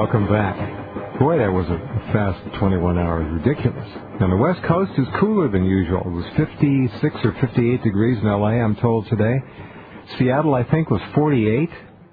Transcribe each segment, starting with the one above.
Welcome back. Boy, that was a fast 21 hours. Ridiculous. On the West Coast is cooler than usual. It was 56 or 58 degrees in L.A., I'm told, today. Seattle, I think, was 48.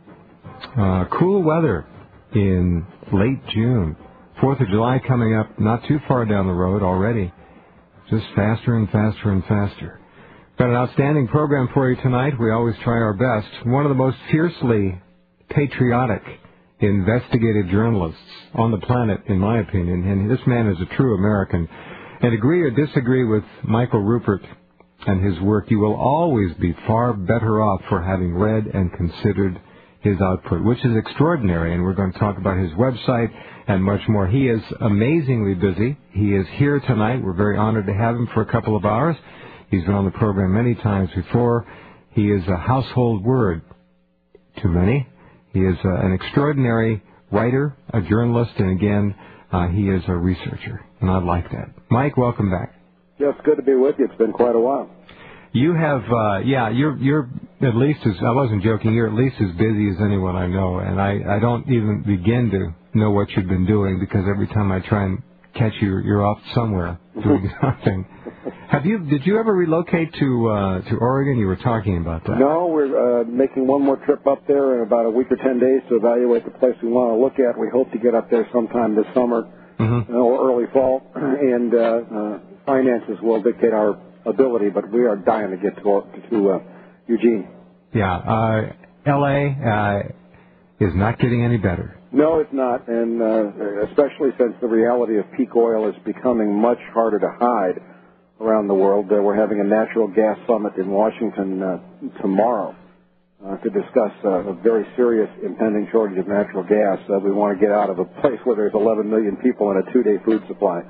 Cool weather in late June. 4th of July coming up not too far down the road already. Just faster and faster and faster. Got an outstanding program for you tonight. We always try our best. One of the most fiercely patriotic investigative journalists on the planet, in my opinion, and this man is a true American. And agree or disagree with Michael Ruppert and his work, you will always be far better off for having read and considered his output, which is extraordinary, and we're going to talk about his website and much more. He is amazingly busy. He is here tonight. We're very honored to have him for a couple of hours. He's been on the program many times before. He is a household word to many. He is an extraordinary writer, a journalist, and again, he is a researcher, and I like that. Mike, welcome back. Yes, good to be with you. It's been quite a while. You have, you're at least as, I wasn't joking, you're at least as busy as anyone I know, and I don't even begin to know what you've been doing, because every time I try and catch you, you're off somewhere doing something. Did you ever relocate to Oregon? You were talking about that. No, we're making one more trip up there in about a week or 10 days to evaluate the place we want to look at. We hope to get up there sometime this summer or early fall, and finances will dictate our ability, but we are dying to get to Eugene. Yeah, L.A. Is not getting any better. No, it's not, and especially since the reality of peak oil is becoming much harder to hide around the world. We're having a natural gas summit in Washington tomorrow to discuss a very serious impending shortage of natural gas. We want to get out of a place where there's 11 million people and a 2-day food supply.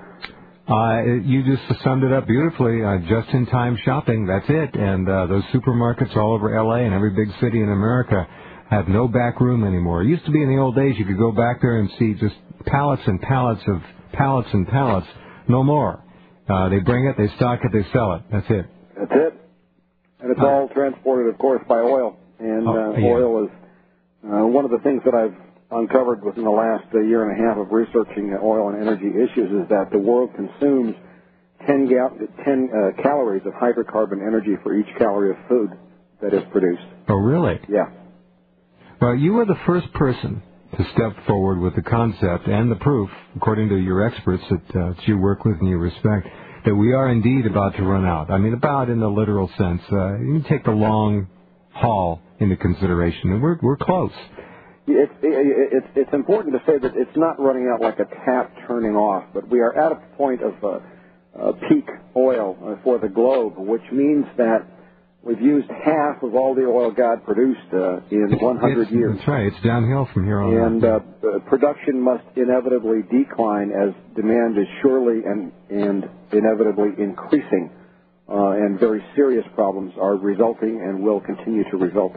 You just summed it up beautifully. Just-in-time shopping, that's it. And those supermarkets all over L.A. and every big city in America have no back room anymore. It used to be in the old days you could go back there and see just pallets and pallets of pallets and pallets. No more. They bring it, they stock it, they sell it. That's it. That's it. And it's all transported, of course, by oil. And oil is one of the things that I've uncovered within the last year and a half of researching oil and energy issues is that the world consumes 10 calories of hydrocarbon energy for each calorie of food that is produced. Oh, really? Yeah. Well, you were the first person to step forward with the concept and the proof, according to your experts that you work with and you respect, that we are indeed about to run out. I mean, about in the literal sense. You take the long haul into consideration, and we're close. It's important to say that it's not running out like a tap turning off, but we are at a point of peak oil for the globe, which means that we've used half of all the oil God produced in 100 years. That's right. It's downhill from here on. And production must inevitably decline as demand is surely and inevitably increasing. And very serious problems are resulting and will continue to result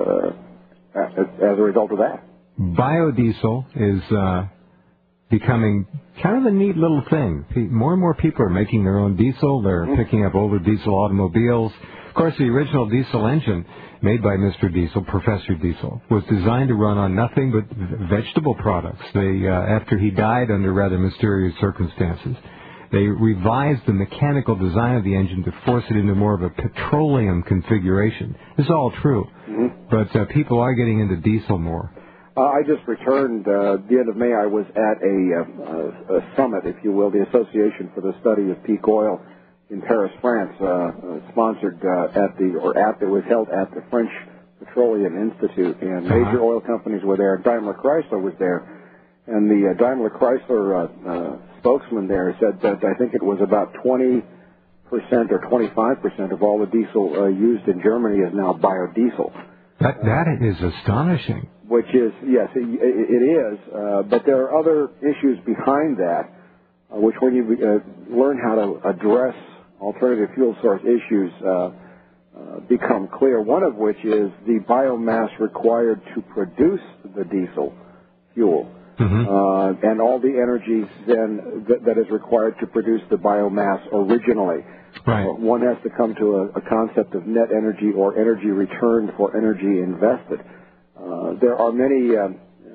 as a result of that. Biodiesel is becoming kind of a neat little thing. More and more people are making their own diesel. They're picking up older diesel automobiles. Of course, the original diesel engine made by Mr. Diesel, Professor Diesel, was designed to run on nothing but vegetable products. After he died under rather mysterious circumstances, they revised the mechanical design of the engine to force it into more of a petroleum configuration. This is all true, but people are getting into diesel more. I just returned at the end of May. I was at a summit, if you will, the Association for the Study of Peak Oil in Paris, France, sponsored it was held at the French Petroleum Institute, and major oil companies were there. Daimler Chrysler was there, and the Daimler Chrysler spokesman there said that I think it was about 20% or 25% of all the diesel used in Germany is now biodiesel. That is astonishing. Which is, yes, it is, but there are other issues behind that, which when you learn how to address alternative fuel source issues become clear, one of which is the biomass required to produce the diesel fuel and all the energy then that is required to produce the biomass originally. Right. One has to come to a concept of net energy or energy returned for energy invested. There are many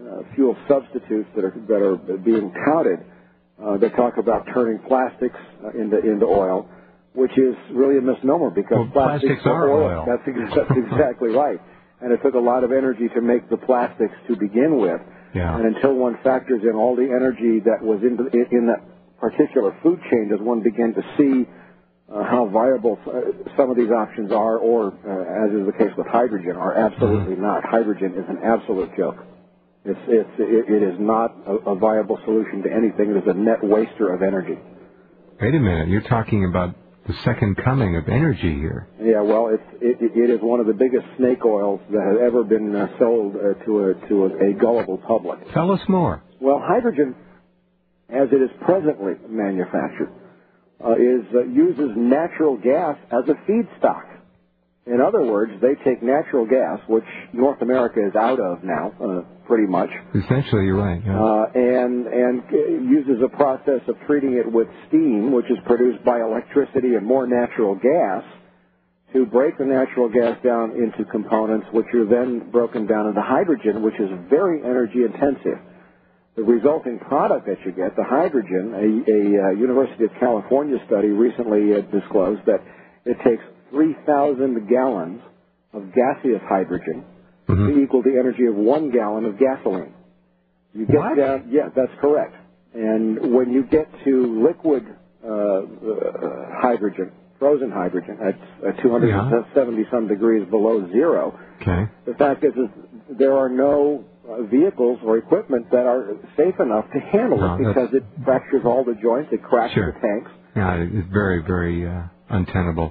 fuel substitutes that are being touted that talk about turning plastics into oil, which is really a misnomer because plastics are oil. That's exactly right. And it took a lot of energy to make the plastics to begin with. Yeah. And until one factors in all the energy that was in that particular food chain, does one begin to see how viable some of these options are, or, as is the case with hydrogen, are absolutely not. Hydrogen is an absolute joke. It is not a viable solution to anything. It is a net waster of energy. Wait a minute. You're talking about the second coming of energy here. Yeah, well, it is one of the biggest snake oils that has ever been sold to a gullible public. Tell us more. Well, hydrogen, as it is presently manufactured, uses natural gas as a feedstock. In other words, they take natural gas, which North America is out of now, pretty much. Essentially, you're right. Yeah. And uses a process of treating it with steam, which is produced by electricity and more natural gas, to break the natural gas down into components, which are then broken down into hydrogen, which is very energy intensive. The resulting product that you get, the hydrogen, a University of California study recently disclosed that it takes 3,000 gallons of gaseous hydrogen to equal the energy of 1 gallon of gasoline. You get what? down, yeah, that's correct. And when you get to liquid hydrogen, frozen hydrogen, at 270-some degrees below zero, the fact is there are no vehicles or equipment that are safe enough to handle it because it fractures all the joints, it cracks the tanks. Yeah, it's very, very untenable.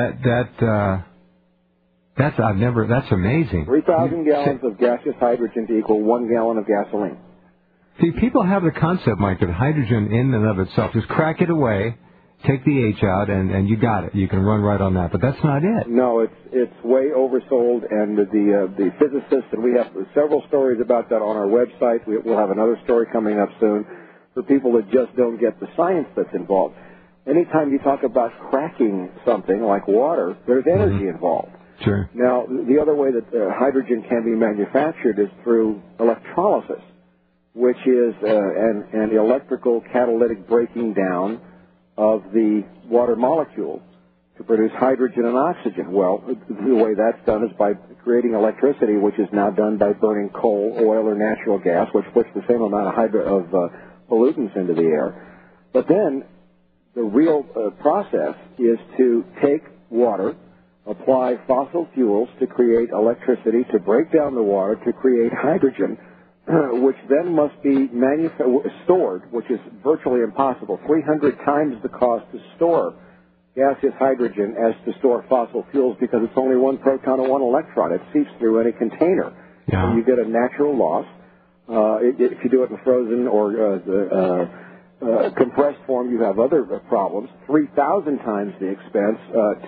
That's amazing. 3,000 gallons of gaseous hydrogen to equal 1 gallon of gasoline. See, people have the concept, Mike, that hydrogen in and of itself, just crack it away, take the H out, and you got it. You can run right on that. But that's not it. No, it's way oversold, and the physicists, and we have several stories about that on our website. We'll have another story coming up soon for people that just don't get the science that's involved. Anytime you talk about cracking something like water, there's energy involved. Sure. Now, the other way that hydrogen can be manufactured is through electrolysis, which is an electrical catalytic breaking down of the water molecule to produce hydrogen and oxygen. Well, the way that's done is by creating electricity, which is now done by burning coal, oil, or natural gas, which puts the same amount of pollutants into the air. But then the real process is to take water, apply fossil fuels to create electricity, to break down the water, to create hydrogen, which then must be stored, which is virtually impossible. 300 times the cost to store gaseous hydrogen as to store fossil fuels because it's only one proton and one electron. It seeps through any container. Yeah. And you get a natural loss. If you do it in frozen or compressed form, you have other problems. 3,000 times the expense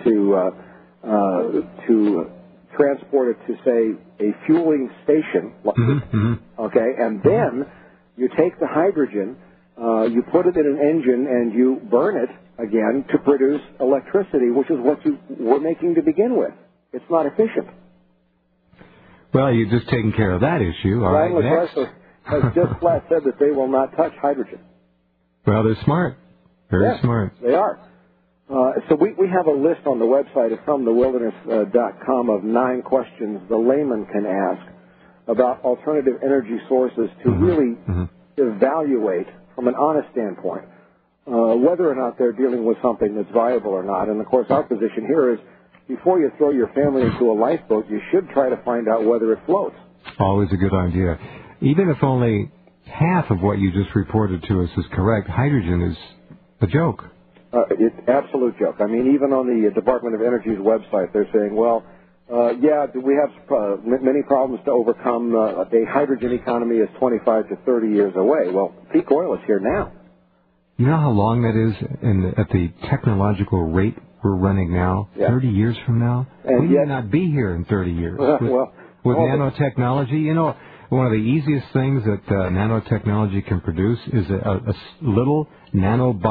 to transport it to, say, a fueling station. Okay, and then you take the hydrogen, you put it in an engine, and you burn it again to produce electricity, which is what you were making to begin with. It's not efficient. Well, you've just taken care of that issue. All right, next. Has just flat said that they will not touch hydrogen. Well, they're smart. Very smart. They are. So we have a list on the website at FromTheWilderness.com of 9 questions the layman can ask about alternative energy sources to really evaluate from an honest standpoint whether or not they're dealing with something that's viable or not. And, of course, our position here is before you throw your family into a lifeboat, you should try to find out whether it floats. Always a good idea. Even if only half of what you just reported to us is correct, hydrogen is a joke. It's an absolute joke. I mean, even on the Department of Energy's website, they're saying, well, we have many problems to overcome. A hydrogen economy is 25 to 30 years away. Well, peak oil is here now. You know how long that is at the technological rate we're running now? Yeah. 30 years from now? And we may not be here in 30 years. With nanotechnology, you know, one of the easiest things that nanotechnology can produce is a little nanobot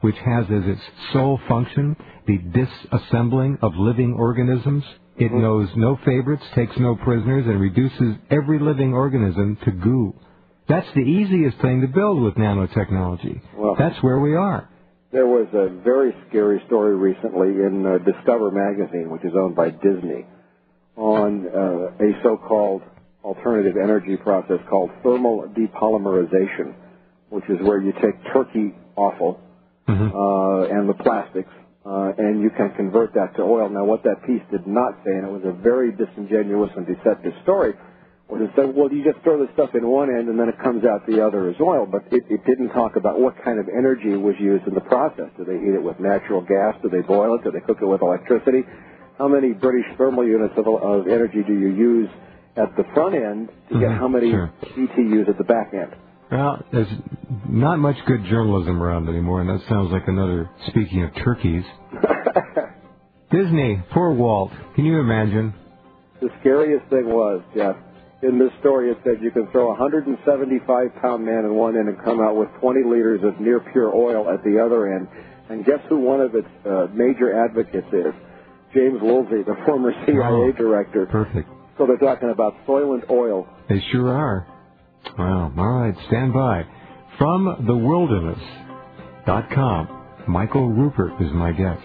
which has as its sole function the disassembling of living organisms. It knows no favorites, takes no prisoners, and reduces every living organism to goo. That's the easiest thing to build with nanotechnology. Well, that's where we are. There was a very scary story recently in Discover magazine, which is owned by Disney, on a so-called alternative energy process called thermal depolymerization, which is where you take turkey offal and the plastics, and you can convert that to oil. Now, what that piece did not say, and it was a very disingenuous and deceptive story, was it said, well, you just throw the stuff in one end and then it comes out the other as oil. But it didn't talk about what kind of energy was used in the process. Do they heat it with natural gas? Do they boil it? Do they cook it with electricity? How many British thermal units of energy do you use at the front end to get how many BTUs at the back end? Well, there's not much good journalism around anymore, and that sounds like another, speaking of turkeys. Disney, poor Walt. Can you imagine? The scariest thing was, Jeff, in this story it said you can throw a 175-pound man in one end and come out with 20 liters of near-pure oil at the other end. And guess who one of its major advocates is? James Woolsey, the former CIA director. Perfect. So they're talking about Soylent oil. They sure are. Wow. All right, stand by. From thewilderness.com, Michael Ruppert is my guest.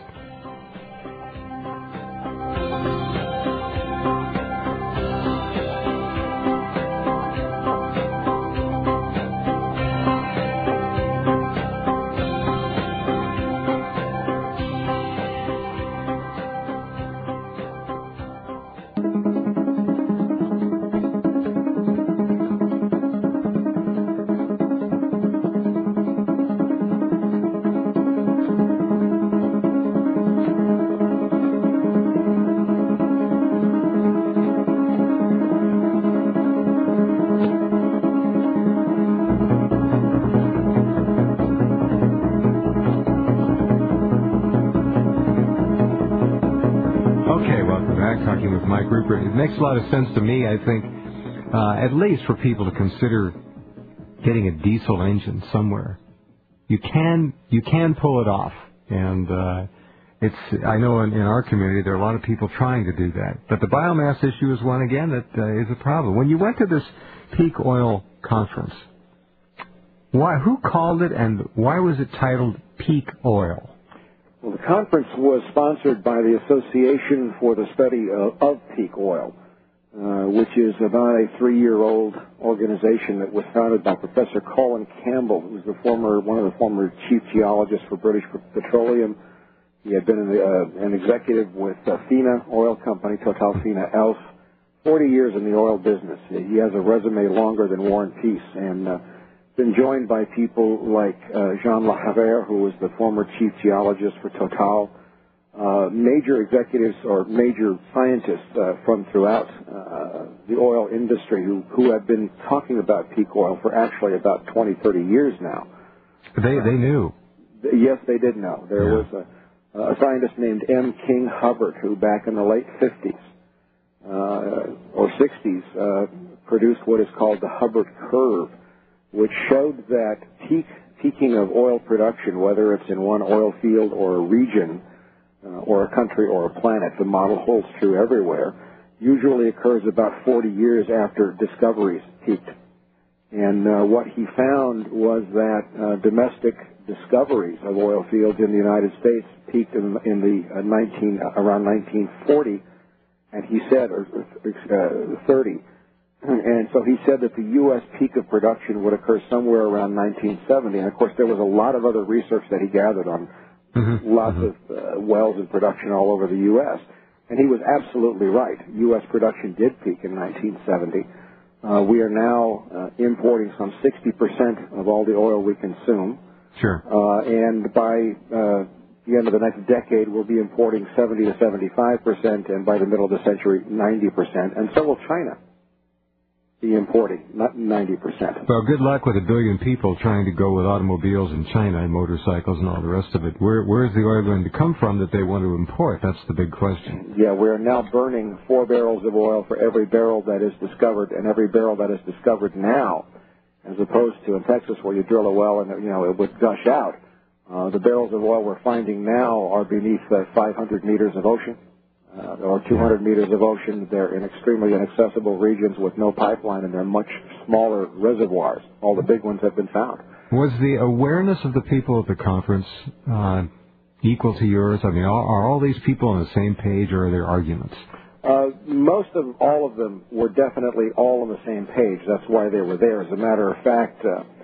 It makes a lot of sense to me, I think, at least for people to consider getting a diesel engine somewhere. You can pull it off, and I know in our community there are a lot of people trying to do that. But the biomass issue is one, again, that is a problem. When you went to this peak oil conference, who called it, and why was it titled Peak Oil? Well, the conference was sponsored by the Association for the Study of Peak Oil, which is about a 3-year-old organization that was founded by Professor Colin Campbell, who was one of the former chief geologists for British Petroleum. He had been an executive with FINA Oil Company, Total FINA Elf, 40 years in the oil business. He has a resume longer than War and Peace, and been joined by people like Jean Lahavere, who was the former chief geologist for Total, major executives or major scientists from throughout the oil industry who have been talking about peak oil for actually about 20, 30 years now. They knew. Yes, they did know. There was a scientist named M. King Hubbard who back in the late 50s or 60s produced what is called the Hubbard curve, which showed that peaking of oil production, whether it's in one oil field or a region or a country or a planet, the model holds true everywhere, usually occurs about 40 years after discoveries peaked. And what he found was that domestic discoveries of oil fields in the United States peaked around 1940, and he said, 30. And so he said that the U.S. peak of production would occur somewhere around 1970. And, of course, there was a lot of other research that he gathered on lots of wells in production all over the U.S. And he was absolutely right. U.S. production did peak in 1970. We are now importing some 60% of all the oil we consume. Sure. And by the end of the next decade, we'll be importing 70 to 75%, and by the middle of the century, 90%. And so will China be importing, not 90%. Well, good luck with 1 billion people trying to go with automobiles in China and motorcycles and all the rest of it. Where is the oil going to come from that they want to import? That's the big question. Yeah, we're now burning 4 barrels of oil for every barrel that is discovered, and every barrel that is discovered now, as opposed to in Texas where you drill a well and it would gush out. The barrels of oil we're finding now are beneath 500 meters of ocean, or 200 meters of ocean. They're in extremely inaccessible regions with no pipeline, and they're much smaller reservoirs. All the big ones have been found. Was the awareness of the people at the conference equal to yours? I mean, are all these people on the same page, or are there arguments? Most of all of them were definitely all on the same page. That's why they were there. As a matter of fact,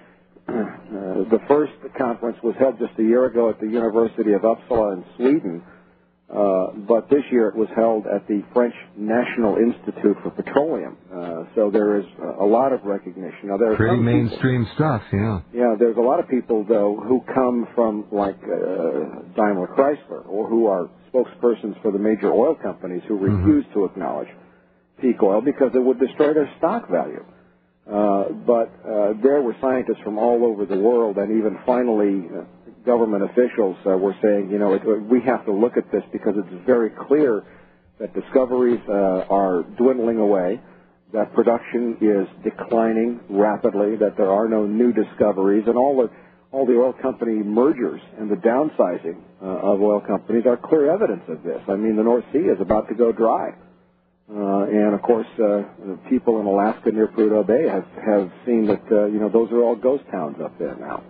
the first conference was held just a year ago at the University of Uppsala in Sweden, but this year it was held at the French National Institute for Petroleum. So there is a lot of recognition. Now, there are pretty mainstream stuff, yeah. Yeah, there's a lot of people, though, who come from, like, Daimler Chrysler, or who are spokespersons for the major oil companies who refuse to acknowledge peak oil because it would destroy their stock value. But there were scientists from all over the world, and even finally government officials were saying, you know, we have to look at this because it's very clear that discoveries are dwindling away, that production is declining rapidly, that there are no new discoveries, and all the oil company mergers and the downsizing of oil companies are clear evidence of this. I mean, the North Sea is about to go dry. And, of course, people in Alaska near Prudhoe Bay have seen that, you know, those are all ghost towns up there now.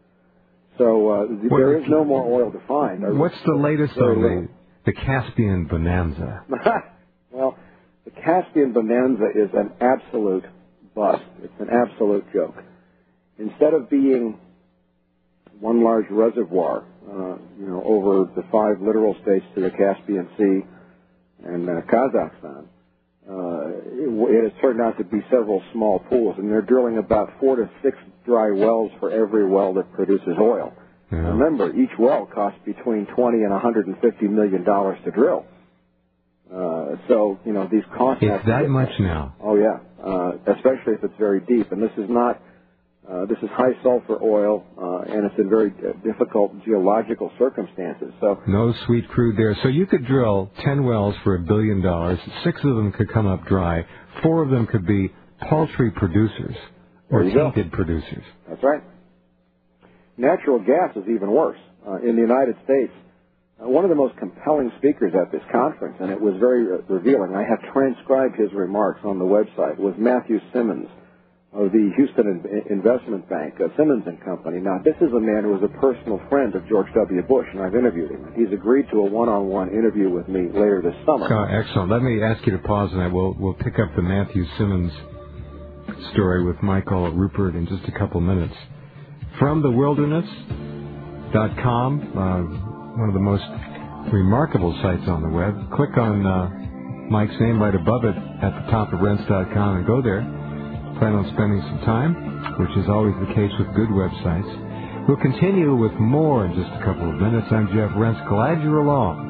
So there is no more oil to find. What's the latest on the Caspian Bonanza? Well, the Caspian Bonanza is an absolute bust. It's an absolute joke. Instead of being one large reservoir, you know, over the 5 littoral states to the Caspian Sea and Kazakhstan, it has turned out to be several small pools, and they're drilling about 4 to 6 dry wells for every well that produces oil. Yeah. Remember, each well costs between $20 and $150 million to drill. So, you know, these costs... It's that much now. Oh, yeah, especially if it's very deep. And this is not... this is high sulfur oil, and it's in very difficult geological circumstances. So no sweet crude there. So you could drill 10 wells for $1 billion. 6 of them could come up dry. 4 of them could be paltry producers or tainted producers. That's right. Natural gas is even worse. In the United States, one of the most compelling speakers at this conference, and it was very revealing, I have transcribed his remarks on the website, was Matthew Simmons of the Houston Investment Bank, Simmons & Company. Now, this is a man who is a personal friend of George W. Bush, and I've interviewed him. He's agreed to a one-on-one interview with me later this summer. Excellent. Let me ask you to pause, and we'll pick up the Matthew Simmons story with Michael Ruppert in just a couple minutes. From thewilderness.com, one of the most remarkable sites on the web. Click on Mike's name right above it at the top of rense.com and go there. Plan on spending some time, which is always the case with good websites. We'll continue with more in just a couple of minutes. I'm Jeff Rense. Glad you're along.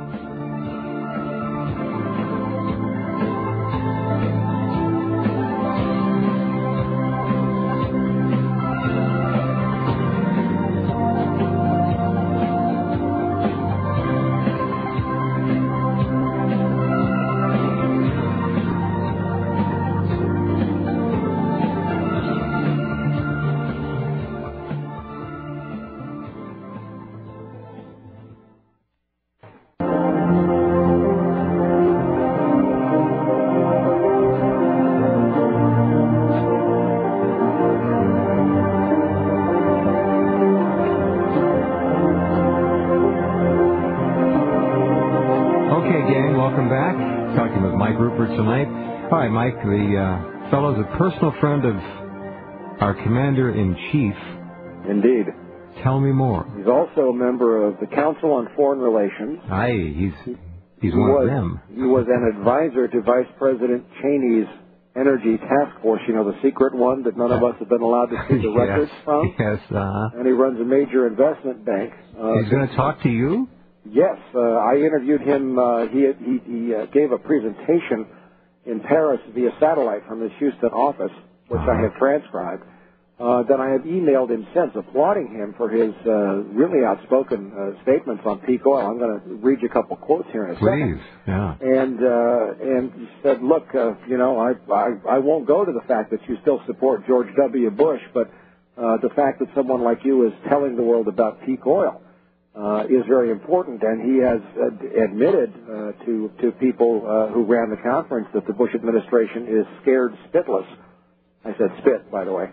Mike, the fellow's a personal friend of our Commander-in-Chief. Indeed. Tell me more. He's also a member of the Council on Foreign Relations. Aye, he's one of them. He was an advisor to Vice President Cheney's Energy Task Force, you know, the secret one that none of us have been allowed to see the records from. Yes, And he runs a major investment bank. He's going to talk to you? Yes, I interviewed him. He gave a presentation in Paris via satellite from his Houston office, which I have transcribed. Then I have emailed him since, applauding him for his really outspoken statements on peak oil. I'm going to read you a couple quotes here in a second. Please, yeah. And he said, look, you know, I won't go to the fact that you still support George W. Bush, but the fact that someone like you is telling the world about peak oil. is very important, and he has admitted to people who ran the conference that the Bush administration is scared spitless. I said spit, by the way,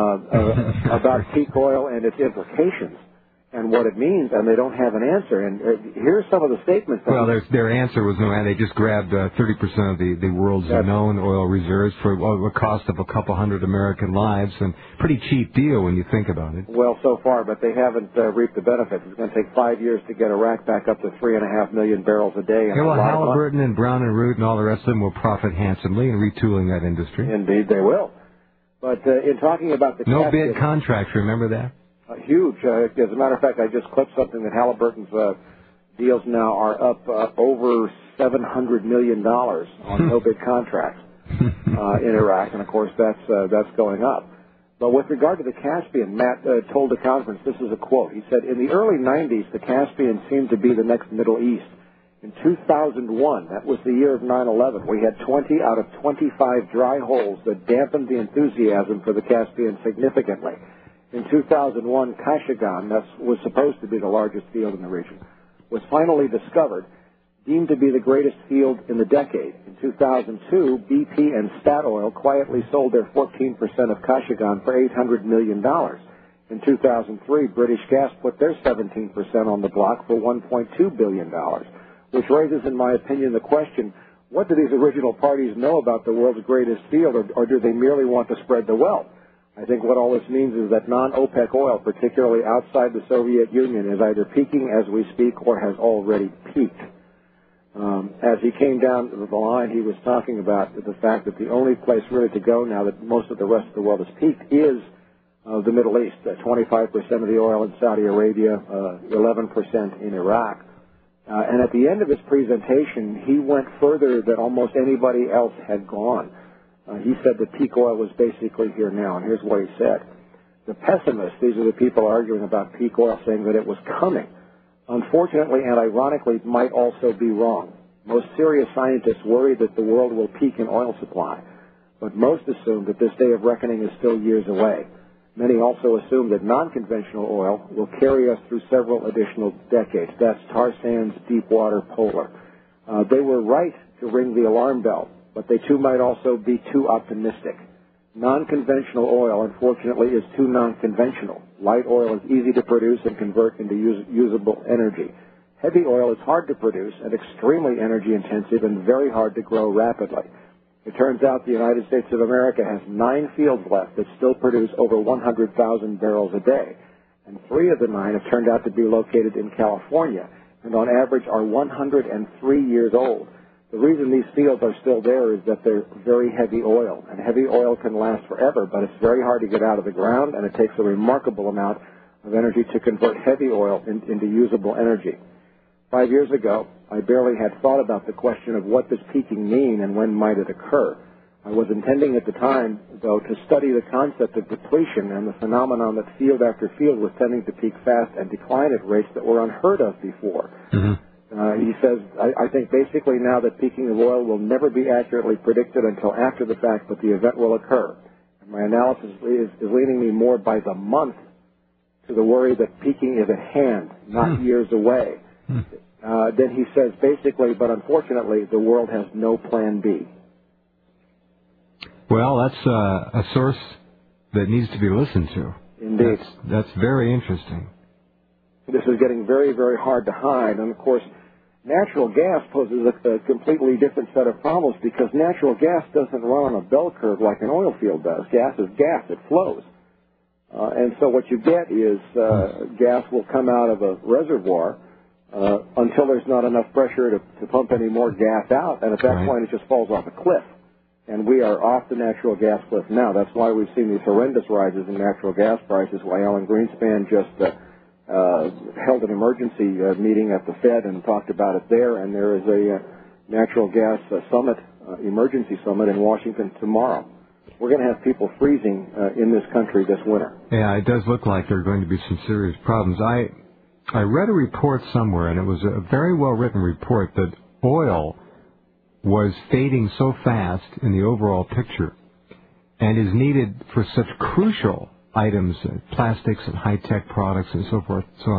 about peak oil and its implications and what it means, and they don't have an answer. And here's some of the statements. Well, their answer was no, and they just grabbed 30% of the world's known oil reserves for the cost of a couple hundred American lives, and pretty cheap deal when you think about it. Well, so far, but they haven't reaped the benefits. It's going to take 5 years to get Iraq back up to 3.5 million barrels a day. Yeah, well, Halliburton and Brown and Root and all the rest of them will profit handsomely in retooling that industry. Indeed, they will. But in talking about the no bid contracts, remember that? Huge. As a matter of fact, I just clipped something that Halliburton's deals now are up over $700 million on no bid contracts in Iraq, and of course that's going up. But with regard to the Caspian, Matt told the conference, this is a quote. He said, "In the early 90s, the Caspian seemed to be the next Middle East. In 2001, that was the year of 9/11, we had 20 out of 25 dry holes that dampened the enthusiasm for the Caspian significantly. In 2001, Kashagan, that was supposed to be the largest field in the region, was finally discovered, deemed to be the greatest field in the decade. In 2002, BP and Statoil quietly sold their 14% of Kashagan for $800 million. In 2003, British Gas put their 17% on the block for $1.2 billion, which raises, in my opinion, the question, what do these original parties know about the world's greatest field, or do they merely want to spread the wealth? I think what all this means is that non-OPEC oil, particularly outside the Soviet Union, is either peaking as we speak or has already peaked." As he came down the line, he was talking about the fact that the only place really to go now that most of the rest of the world has peaked is the Middle East. 25% of the oil in Saudi Arabia, 11% in Iraq. And at the end of his presentation, he went further than almost anybody else had gone. He said that peak oil was basically here now, and here's what he said. The pessimists, these are the people arguing about peak oil, saying that it was coming, unfortunately and ironically might also be wrong. Most serious scientists worry that the world will peak in oil supply, but most assume that this day of reckoning is still years away. Many also assume that non-conventional oil will carry us through several additional decades. That's tar sands, deep water, polar. They were right to ring the alarm bell, but they too might also be too optimistic. Non-conventional oil, unfortunately, is too non-conventional. Light oil is easy to produce and convert into usable energy. Heavy oil is hard to produce and extremely energy-intensive and very hard to grow rapidly. It turns out the United States of America has 9 fields left that still produce over 100,000 barrels a day, and 3 of the 9 have turned out to be located in California, and on average are 103 years old. The reason these fields are still there is that they're very heavy oil, and heavy oil can last forever, but it's very hard to get out of the ground, and it takes a remarkable amount of energy to convert heavy oil into usable energy. 5 years ago, I barely had thought about the question of what does peaking mean and when might it occur. I was intending at the time, though, to study the concept of depletion and the phenomenon that field after field was tending to peak fast and decline at rates that were unheard of before. Mm-hmm. He says, I think basically now that peaking of oil will never be accurately predicted until after the fact, but the event will occur. And my analysis is leaning me more by the month to the worry that peaking is at hand, not years away. Then he says basically, but unfortunately, the world has no plan B. Well, that's a source that needs to be listened to. Indeed. That's very interesting. This is getting very, very hard to hide. And, of course, natural gas poses a completely different set of problems because natural gas doesn't run on a bell curve like an oil field does. Gas is gas. It flows. And so what you get is gas will come out of a reservoir until there's not enough pressure to pump any more gas out. And at that point, it just falls off a cliff. And we are off the natural gas cliff now. That's why we've seen these horrendous rises in natural gas prices, why Alan Greenspan just held an emergency meeting at the Fed and talked about it there. And there is a natural gas summit, emergency summit in Washington tomorrow. We're going to have people freezing in this country this winter. Yeah, it does look like there are going to be some serious problems. I read a report somewhere, and it was a very well-written report, that oil was fading so fast in the overall picture and is needed for such crucial items, plastics and high-tech products and so forth and so on,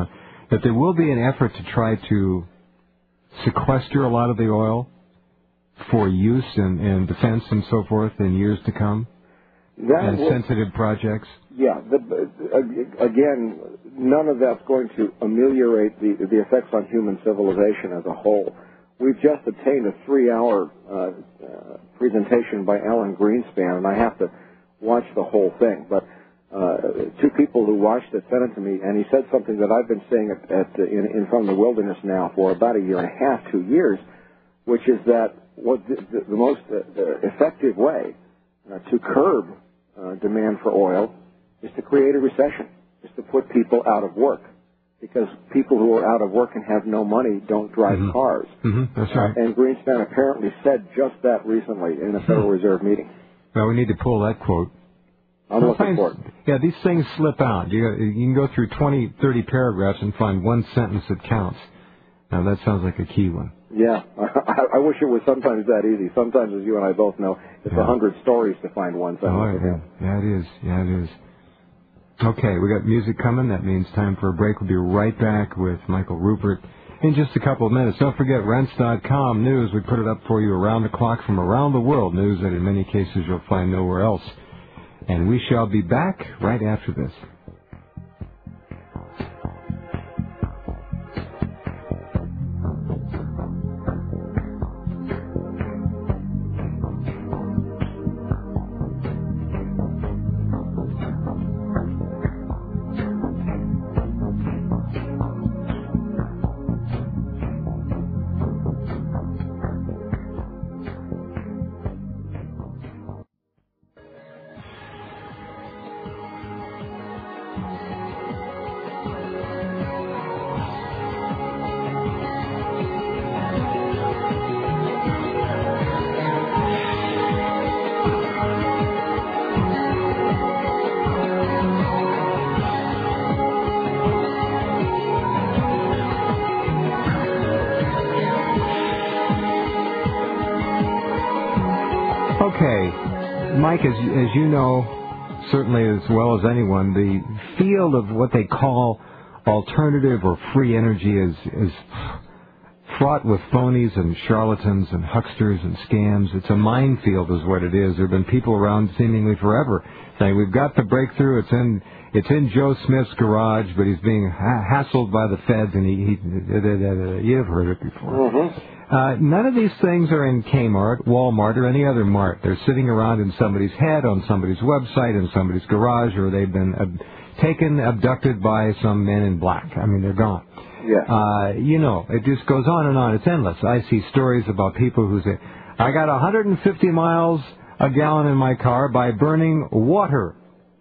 that there will be an effort to try to sequester a lot of the oil for use in defense and so forth in years to come? Sensitive projects? Yeah. Again, none of that's going to ameliorate the effects on human civilization as a whole. We've just obtained a 3-hour presentation by Alan Greenspan, and I have to watch the whole thing. But two people who watched it sent it to me, and he said something that I've been saying in From the Wilderness now for about a year and a half, 2 years, which is that what the most effective way to curb demand for oil is to create a recession, is to put people out of work. Because people who are out of work and have no money don't drive cars. That's right. And Greenspan apparently said just that recently in a Federal Reserve meeting. Well, we need to pull that quote. I'm looking for it. Yeah, these things slip out. You can go through 20, 30 paragraphs and find one sentence that counts. Now, that sounds like a key one. Yeah, I wish it was sometimes that easy. Sometimes, as you and I both know, it's 100 stories to find one sentence. Yeah, it is. Yeah, it is. Okay, we got music coming. That means time for a break. We'll be right back with Michael Ruppert in just a couple of minutes. Don't forget Rense.com news. We put it up for you around the clock from around the world. News that in many cases you'll find nowhere else. And we shall be back right after this. Mike, as you know, certainly as well as anyone, the field of what they call alternative or free energy is fraught with phonies and charlatans and hucksters and scams. It's a minefield is what it is. There have been people around seemingly forever saying, we've got the breakthrough, it's in Joe Smith's garage, but he's being hassled by the feds, and you've heard it before. None of these things are in Kmart, Walmart, or any other mart. They're sitting around in somebody's head, on somebody's website, in somebody's garage, or they've been abducted by some men in black. I mean, they're gone. Yeah. It just goes on and on. It's endless. I see stories about people who say, I got 150 miles a gallon in my car by burning water.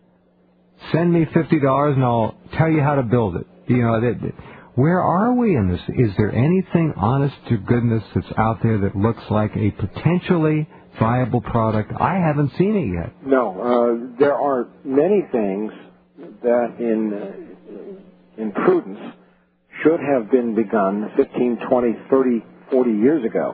Send me $50 and I'll tell you how to build it. Where are we in this? Is there anything, honest to goodness, that's out there that looks like a potentially viable product? I haven't seen it yet. No. There are many things that in prudence should have been begun 15, 20, 30, 40 years ago.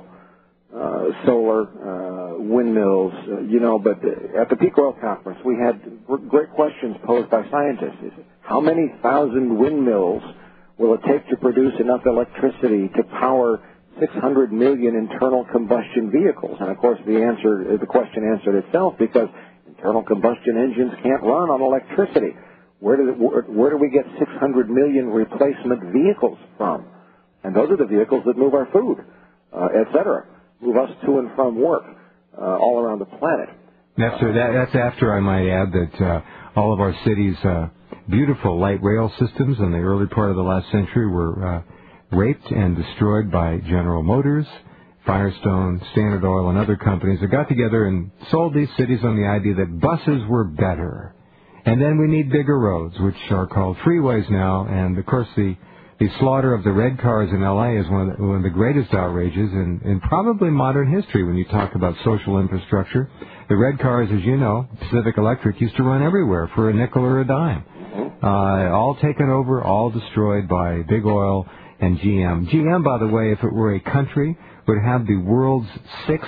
Solar, windmills, but at the Peak Oil Conference we had great questions posed by scientists. How many thousand windmills will it take to produce enough electricity to power 600 million internal combustion vehicles? And of course the question answered itself, because internal combustion engines can't run on electricity. Where do we get 600 million replacement vehicles from? And those are the vehicles that move our food, etc., move us to and from work all around the planet. That's after, I might add, that all of our cities' beautiful light rail systems in the early part of the last century were raped and destroyed by General Motors, Firestone, Standard Oil, and other companies that got together and sold these cities on the idea that buses were better. And then we need bigger roads, which are called freeways now. And, of course, the slaughter of the red cars in L.A. is one of the greatest outrages in probably modern history when you talk about social infrastructure. The red cars, as you know, Pacific Electric, used to run everywhere for a nickel or a dime. All taken over, all destroyed by Big Oil and GM. GM, by the way, if it were a country, would have the world's 6th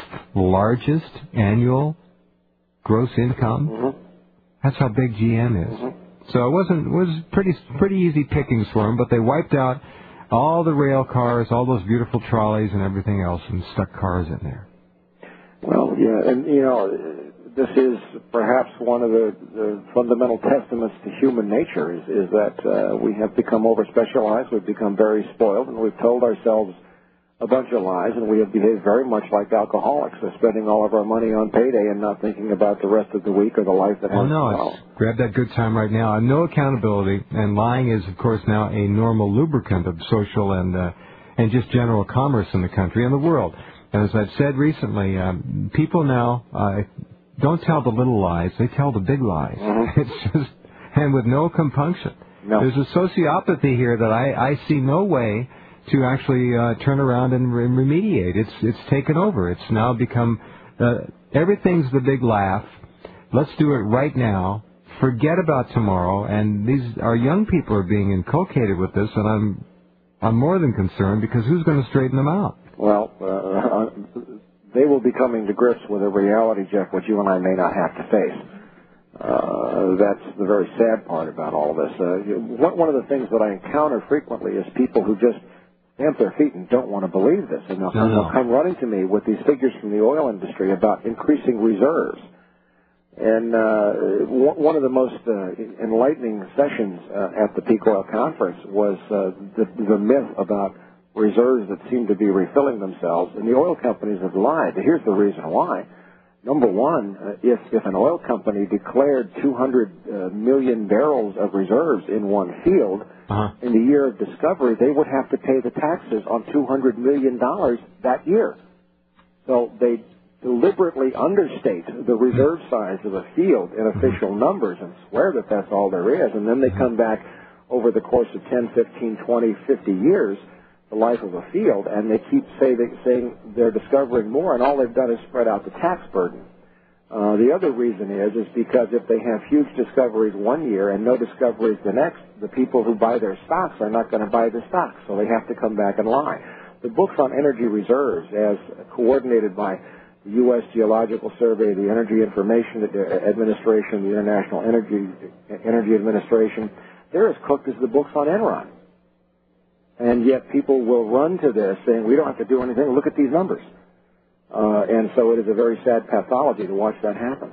largest annual gross income. That's how big GM is. So it was pretty easy pickings for them, but they wiped out all the rail cars, all those beautiful trolleys and everything else, and stuck cars in there. Well, yeah, and, this is perhaps one of the fundamental testaments to human nature is that we have become over-specialized, we've become very spoiled, and we've told ourselves a bunch of lies, and we have behaved very much like alcoholics. We're spending all of our money on payday and not thinking about the rest of the week or the life that has to follow. Grab that good time right now. No accountability, and lying is, of course, now a normal lubricant of social and just general commerce in the country and the world. And as I've said recently, people now don't tell the little lies; they tell the big lies. Mm-hmm. It's just, and with no compunction. No. There's a sociopathy here that I see no way to actually turn around and remediate. It's taken over. It's now become everything's the big laugh. Let's do it right now. Forget about tomorrow. And our young people are being inculcated with this, and I'm more than concerned because who's going to straighten them out? Well, they will be coming to grips with a reality, Jeff, which you and I may not have to face. That's the very sad part about all this. One of the things that I encounter frequently is people who just stamp their feet and don't want to believe this. And they'll come running to me with these figures from the oil industry about increasing reserves. And one of the most enlightening sessions at the Peak Oil Conference was the myth about reserves that seem to be refilling themselves. And the oil companies have lied. Here's the reason why. Number one, if an oil company declared 200 million barrels of reserves in one field, in the year of discovery, they would have to pay the taxes on $200 million that year. So they deliberately understate the reserve size of a field in official numbers and swear that that's all there is. And then they come back over the course of 10, 15, 20, 50 years, the life of a field, and they keep saying they're discovering more, and all they've done is spread out the tax burden. The other reason is because if they have huge discoveries one year and no discoveries the next, the people who buy their stocks are not going to buy the stocks, so they have to come back and lie. The books on energy reserves, as coordinated by the U.S. Geological Survey, the Energy Information Administration, the International Energy Administration, they're as cooked as the books on Enron. And yet people will run to this saying, we don't have to do anything, look at these numbers. And so it is a very sad pathology to watch that happen.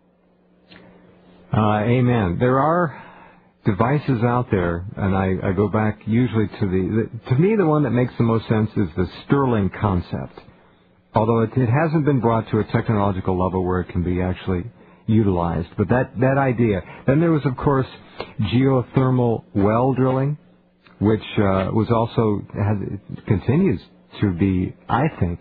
Amen. There are devices out there, and I go back usually to me the one that makes the most sense is the Stirling concept. Although it hasn't been brought to a technological level where it can be actually utilized. But that idea. Then there was, of course, geothermal well drilling, which was also continues to be, I think,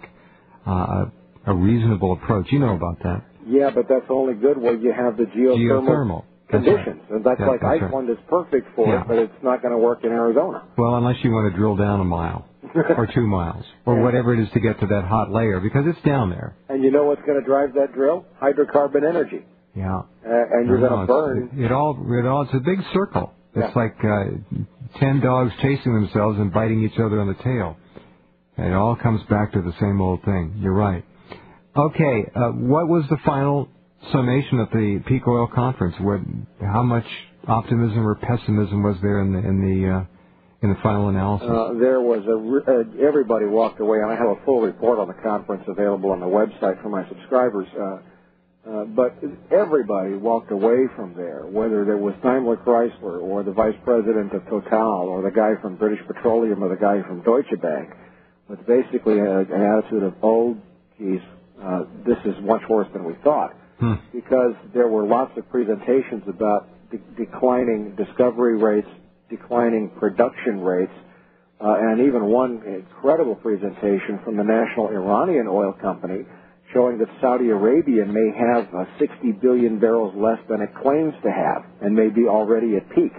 a reasonable approach. You know about that. Yeah, but that's only good where you have the geothermal conditions. Right. And that's like Iceland is perfect for it, but it's not going to work in Arizona. Well, unless you want to drill down a mile or 2 miles or whatever it is to get to that hot layer, because it's down there. And you know what's going to drive that drill? Hydrocarbon energy. Yeah. And you're going to burn. It's a big circle. It's like 10 dogs chasing themselves and biting each other on the tail. It all comes back to the same old thing. You're right. Okay, what was the final summation of the Peak Oil Conference? How much optimism or pessimism was there in the final analysis? There was everybody walked away, and I have a full report on the conference available on the website for my subscribers. But everybody walked away from there, whether there was Daimler Chrysler or the vice president of Total or the guy from British Petroleum or the guy from Deutsche Bank, with basically an attitude of, oh, geez, this is much worse than we thought. Because there were lots of presentations about declining discovery rates, declining production rates, and even one incredible presentation from the National Iranian Oil Company showing that Saudi Arabia may have 60 billion barrels less than it claims to have and may be already at peak,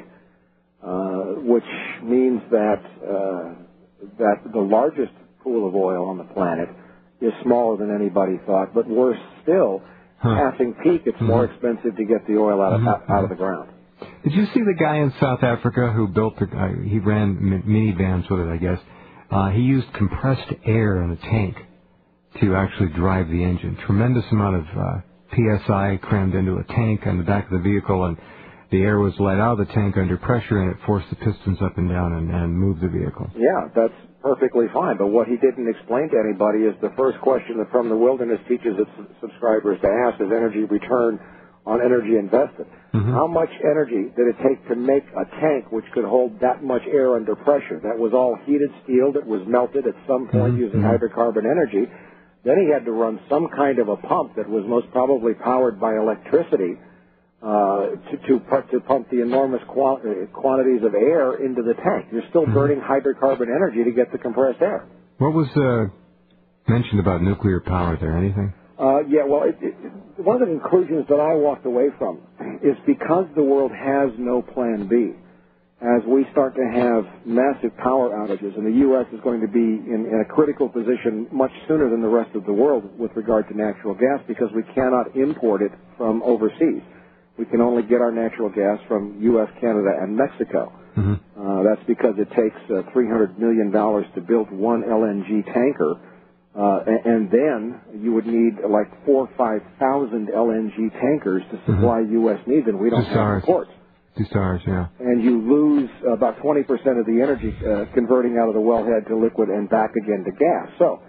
which means that the largest pool of oil on the planet is smaller than anybody thought. But worse still, passing peak, it's more expensive to get the oil out of the ground. Did you see the guy in South Africa who built he ran minivans with it, I guess. He used compressed air in a tank to actually drive the engine. Tremendous amount of PSI crammed into a tank on the back of the vehicle, and the air was let out of the tank under pressure, and it forced the pistons up and down and moved the vehicle. Yeah, that's perfectly fine. But what he didn't explain to anybody is the first question that From the Wilderness teaches its subscribers to ask is energy return on energy invested. Mm-hmm. How much energy did it take to make a tank which could hold that much air under pressure? That was all heated steel that was melted at some point using hydrocarbon energy. Then he had to run some kind of a pump that was most probably powered by electricity to pump the enormous quantities of air into the tank. You're still burning hydrocarbon energy to get the compressed air. What was mentioned about nuclear power there? Anything? One of the conclusions that I walked away from is because the world has no plan B, as we start to have massive power outages, and the U.S. is going to be in a critical position much sooner than the rest of the world with regard to natural gas because we cannot import it from overseas. We can only get our natural gas from U.S., Canada, and Mexico. That's because it takes $300 million to build one LNG tanker, and then you would need like 4,000 or 5,000 LNG tankers to supply U.S. needs, and we don't have ports. And you lose about 20% of the energy converting out of the wellhead to liquid and back again to gas. So,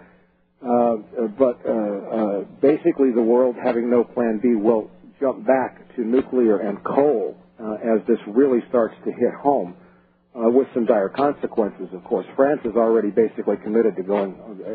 basically the world having no plan B will jump back to nuclear and coal as this really starts to hit home with some dire consequences, of course. France is already basically committed to going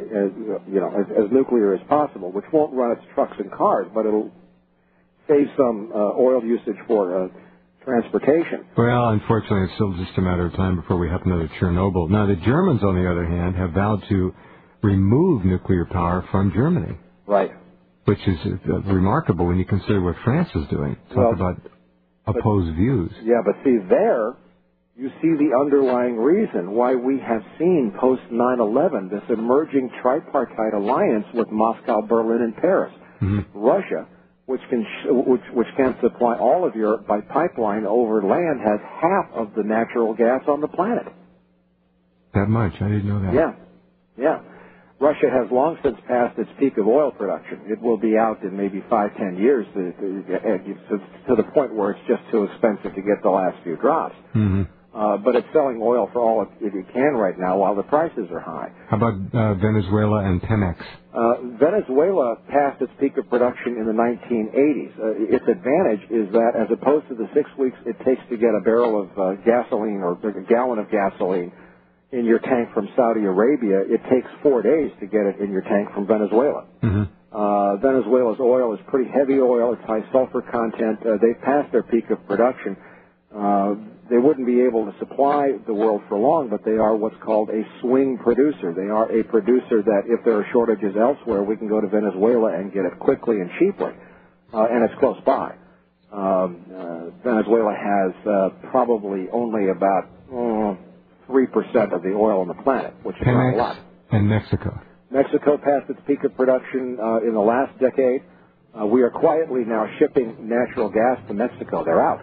as nuclear as possible, which won't run its trucks and cars, but it'll save some oil usage for transportation. Well, unfortunately, it's still just a matter of time before we have another Chernobyl. Now, the Germans, on the other hand, have vowed to remove nuclear power from Germany. Right. Which is remarkable when you consider what France is doing. Talk about opposed views. Yeah, but see, there you see the underlying reason why we have seen post 9/11 this emerging tripartite alliance with Moscow, Berlin, and Paris. Russia, which can supply all of Europe by pipeline over land, has half of the natural gas on the planet. That much? I didn't know that. Yeah. Russia has long since passed its peak of oil production. It will be out in maybe 5-10 years to the point where it's just too expensive to get the last few drops. But it's selling oil for all it can right now while the prices are high. How about Venezuela and Pemex? Venezuela passed its peak of production in the 1980s. Its advantage is that as opposed to the 6 weeks it takes to get a barrel of gasoline or a gallon of gasoline in your tank from Saudi Arabia, it takes 4 days to get it in your tank from Venezuela. Venezuela's oil is pretty heavy oil. It's high sulfur content. They've passed their peak of production. They wouldn't be able to supply the world for long, but they are what's called a swing producer. They are a producer that if there are shortages elsewhere, we can go to Venezuela and get it quickly and cheaply, and it's close by. Venezuela has probably only about 3% of the oil on the planet, which is not a lot. And Mexico. Mexico passed its peak of production in the last decade. We are quietly now shipping natural gas to Mexico. They're out.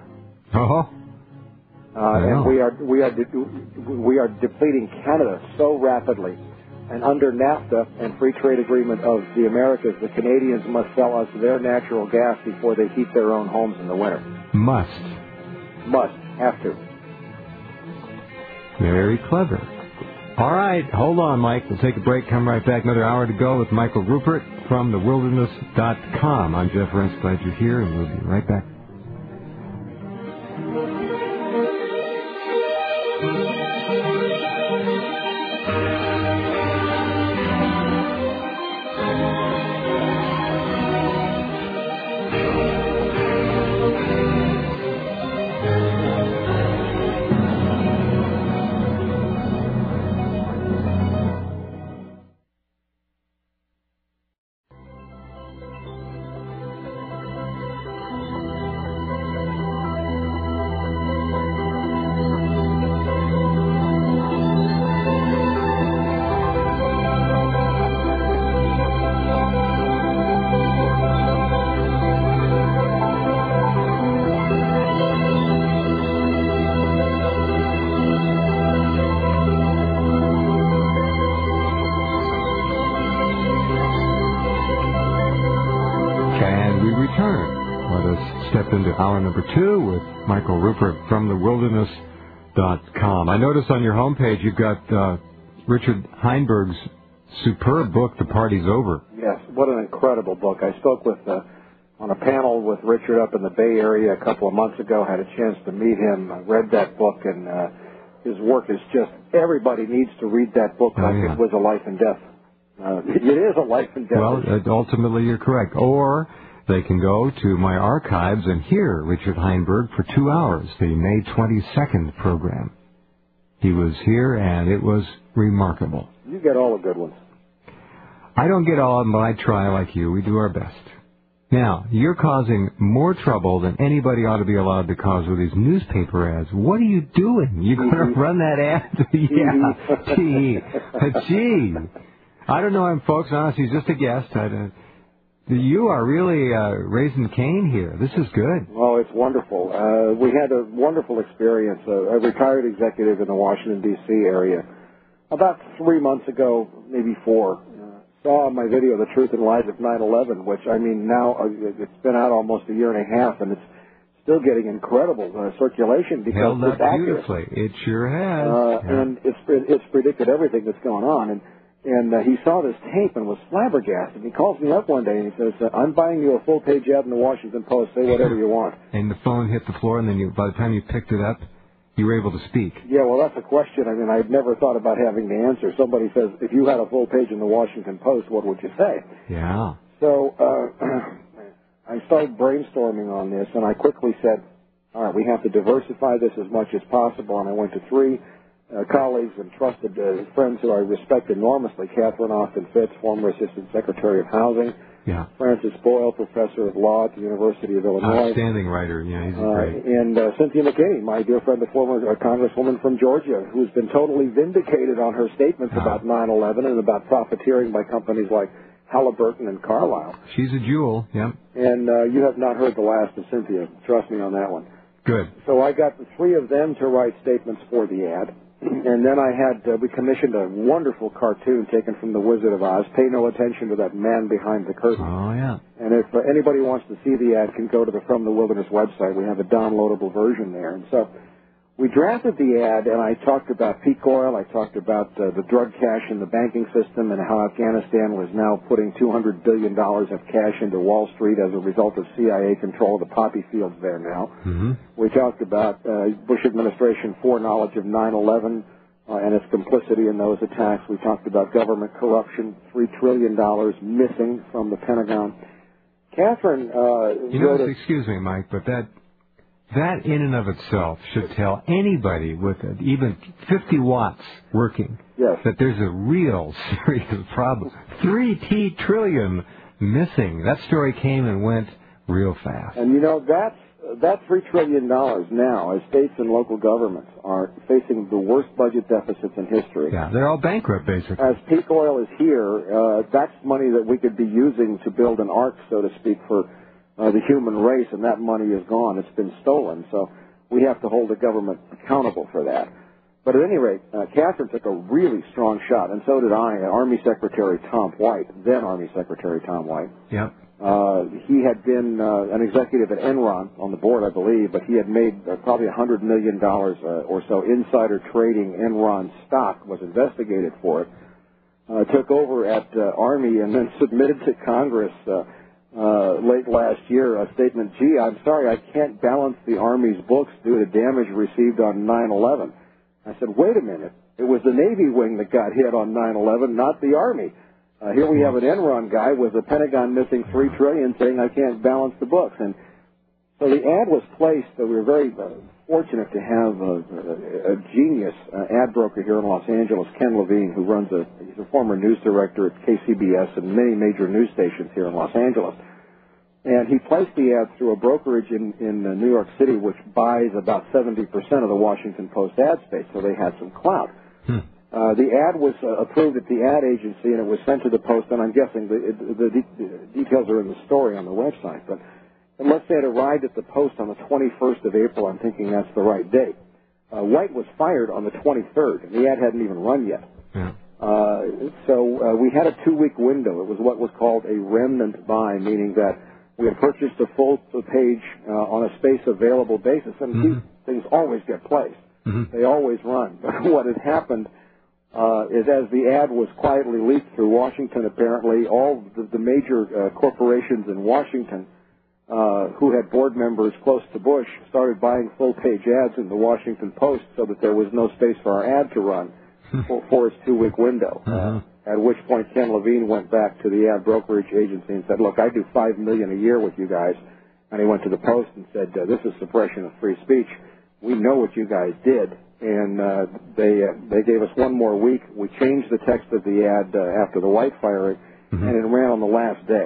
And we are depleting Canada so rapidly. And under NAFTA and free trade agreement of the Americas, the Canadians must sell us their natural gas before they heat their own homes in the winter. Must. Have to. Very clever. All right, hold on, Mike. We'll take a break, come right back. Another hour to go with Michael Ruppert from thewilderness.com. I'm Jeff Rense. Glad you're here, and we'll be right back. Let us step into hour number 2 with Michael Ruppert from thewilderness.com. I notice on your homepage you've got Richard Heinberg's superb book, The Party's Over. Yes, what an incredible book. I spoke with on a panel with Richard up in the Bay Area a couple of months ago, had a chance to meet him. I read that book, and his work is just, everybody needs to read that book like it was a life and death. It is a life and death. Well, ultimately you're correct. Or they can go to my archives and hear Richard Heinberg for 2 hours, the May 22nd program. He was here, and it was remarkable. You get all the good ones. I don't get all of them, but I try like you. We do our best. Now, you're causing more trouble than anybody ought to be allowed to cause with these newspaper ads. What are you doing? You're going to run that ad? Yeah. Gee. I don't know him, folks. Honestly, he's just a guest. You are really raising Cain here. This is good. Oh, it's wonderful. We had a wonderful experience. A retired executive in the Washington, D.C. area, about 3 months ago, maybe 4, saw my video, The Truth and Lies of 9/11, which, I mean, now it's been out almost a year and a half, and it's still getting incredible circulation because held up it's accurate. Beautifully. It sure has. And it's predicted everything that's going on. And he saw this tape and was flabbergasted. He calls me up one day and he says, I'm buying you a full-page ad in the Washington Post. Say whatever you want. And the phone hit the floor, and then by the time you picked it up, you were able to speak. Yeah, well, that's a question. I mean, I'd never thought about having the answer. Somebody says, if you had a full page in the Washington Post, what would you say? Yeah. So I started brainstorming on this, and I quickly said, all right, we have to diversify this as much as possible. And I went to 3 colleagues and trusted friends who I respect enormously, Catherine Austin Fitts, former Assistant Secretary of Housing, Francis Boyle, Professor of Law at the University of Illinois. Outstanding writer, yeah, he's great. And Cynthia McKinney, my dear friend, the former Congresswoman from Georgia, who's been totally vindicated on her statements about 9/11 and about profiteering by companies like Halliburton and Carlyle. She's a jewel, yeah. And you have not heard the last of Cynthia. Trust me on that one. Good. So I got the 3 of them to write statements for the ad. And then we commissioned a wonderful cartoon taken from The Wizard of Oz. Pay no attention to that man behind the curtain. Oh, yeah. And if anybody wants to see the ad, can go to the From the Wilderness website. We have a downloadable version there. And so we drafted the ad, and I talked about peak oil. I talked about the drug cash in the banking system and how Afghanistan was now putting $200 billion of cash into Wall Street as a result of CIA control of the poppy fields there now. Mm-hmm. We talked about Bush administration foreknowledge of 9/11 and its complicity in those attacks. We talked about government corruption, $3 trillion missing from the Pentagon. Catherine excuse me, Mike, but that in and of itself should tell anybody with even 50 watts working that there's a real serious problem. $3 trillion missing. That story came and went real fast. And, that $3 trillion now, as states and local governments are facing the worst budget deficits in history. Yeah, they're all bankrupt, basically. As peak oil is here, that's money that we could be using to build an ark, so to speak, for the human race, and that money is gone. It's been stolen. So we have to hold the government accountable for that. But at any rate, Catherine took a really strong shot, and so did I. Army Secretary Tom White, then Army Secretary Tom White. Yep. He had been an executive at Enron on the board, I believe, but he had made probably $100 million or so insider trading Enron stock, was investigated for it, took over at Army, and then submitted to Congress late last year a statement, gee, I'm sorry, I can't balance the Army's books due to damage received on 9/11. I said, wait a minute. It was the Navy wing that got hit on 9/11, not the Army. Here we have an Enron guy with the Pentagon missing $3 trillion saying I can't balance the books. And so the ad was placed. We were very fortunate to have a genius ad broker here in Los Angeles, Ken Levine, who he's a former news director at KCBS and many major news stations here in Los Angeles. And he placed the ad through a brokerage in New York City, which buys about 70% of the Washington Post ad space, so they had some clout. The ad was approved at the ad agency, and it was sent to the Post, and I'm guessing the details are in the story on the website. But let's say it arrived at the Post on the 21st of April. I'm thinking that's the right date. White was fired on the 23rd, and the ad hadn't even run yet. Yeah. So we had a 2-week window. It was what was called a remnant buy, meaning that We had purchased a full page on a space available basis, and these things always get placed. They always run. But what had happened is as the ad was quietly leaked through Washington, apparently all the major corporations in Washington who had board members close to Bush started buying full-page ads in the Washington Post so that there was no space for our ad to run for its 2-week window. At which point Ken Levine went back to the ad brokerage agency and said, look, I do $5 million a year with you guys. And he went to the Post and said, this is suppression of free speech. We know what you guys did. And they gave us 1 more week. We changed the text of the ad after the White firing, and it ran on the last day.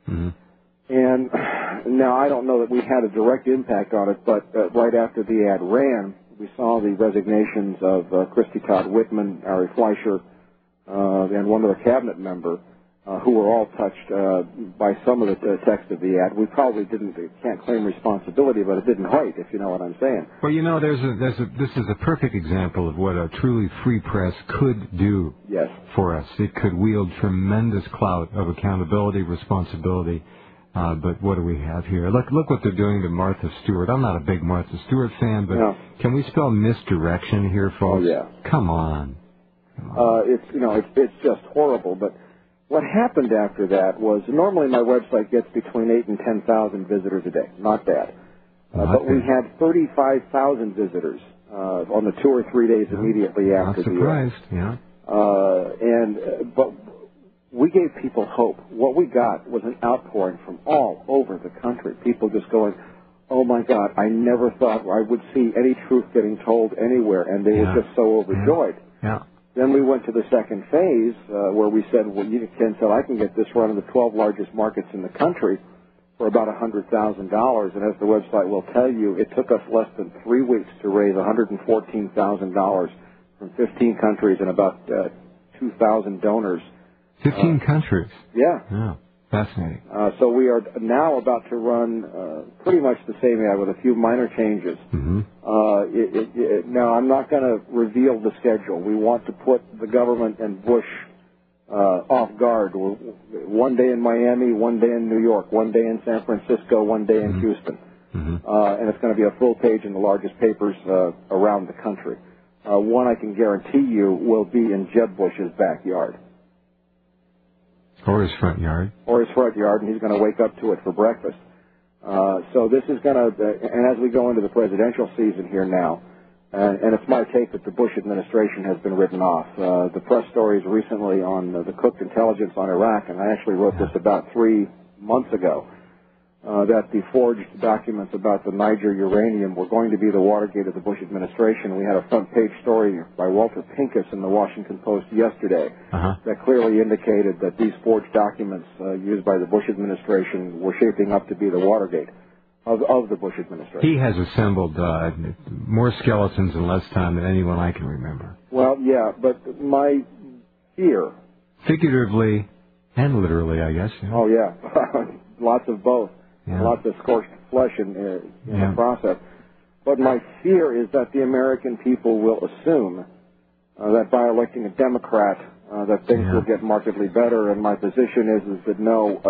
And now I don't know that we had a direct impact on it, but right after the ad ran, we saw the resignations of Christy Todd Whitman, Ari Fleischer, and one other cabinet member who were all touched by some of the text of the ad. We probably can't claim responsibility, but it didn't hurt, if you know what I'm saying. Well, you know, this is a perfect example of what a truly free press could do for us. It could wield tremendous clout of accountability, responsibility. But what do we have here? Look what they're doing to Martha Stewart. I'm not a big Martha Stewart fan, but can we spell misdirection here, folks? Oh, yeah. Come on. It's just horrible. But what happened after that was normally my website gets between 8,000 and 10,000 visitors a day. Not bad. But we had 35,000 visitors on the 2 or 3 days immediately after the Not surprised, but we gave people hope. What we got was an outpouring from all over the country. People just going, oh, my God, I never thought I would see any truth getting told anywhere, and they were just so overjoyed. Then we went to the second phase where we said, well, Ken said, I can get this run in the 12 largest markets in the country for about $100,000. And as the website will tell you, it took us less than 3 weeks to raise $114,000 from 15 countries and about 2,000 donors. 15 countries? Yeah. Oh, fascinating. So we are now about to run pretty much the same ad with a few minor changes. Now, I'm not going to reveal the schedule. We want to put the government and Bush off guard. 1 day in Miami, 1 day in New York, 1 day in San Francisco, 1 day in Houston. And it's going to be a full page in the largest papers around the country. One I can guarantee you will be in Jeb Bush's backyard. Or his front yard. Or his front yard, and he's going to wake up to it for breakfast. So this is going to, and as we go into the presidential season here now, and it's my take that the Bush administration has been written off. The press stories recently on the cooked intelligence on Iraq, and I actually wrote this about 3 months ago, that the forged documents about the Niger uranium were going to be the Watergate of the Bush administration. We had a front-page story by Walter Pincus in the Washington Post yesterday that clearly indicated that these forged documents used by the Bush administration were shaping up to be the Watergate of the Bush administration. He has assembled more skeletons in less time than anyone I can remember. Well, yeah, but my fear... Figuratively and literally, I guess. Oh, yeah. Lots of both. Lots of scorched flesh in the process. But my fear is that the American people will assume that by electing a Democrat, that things will get markedly better. And my position is that no,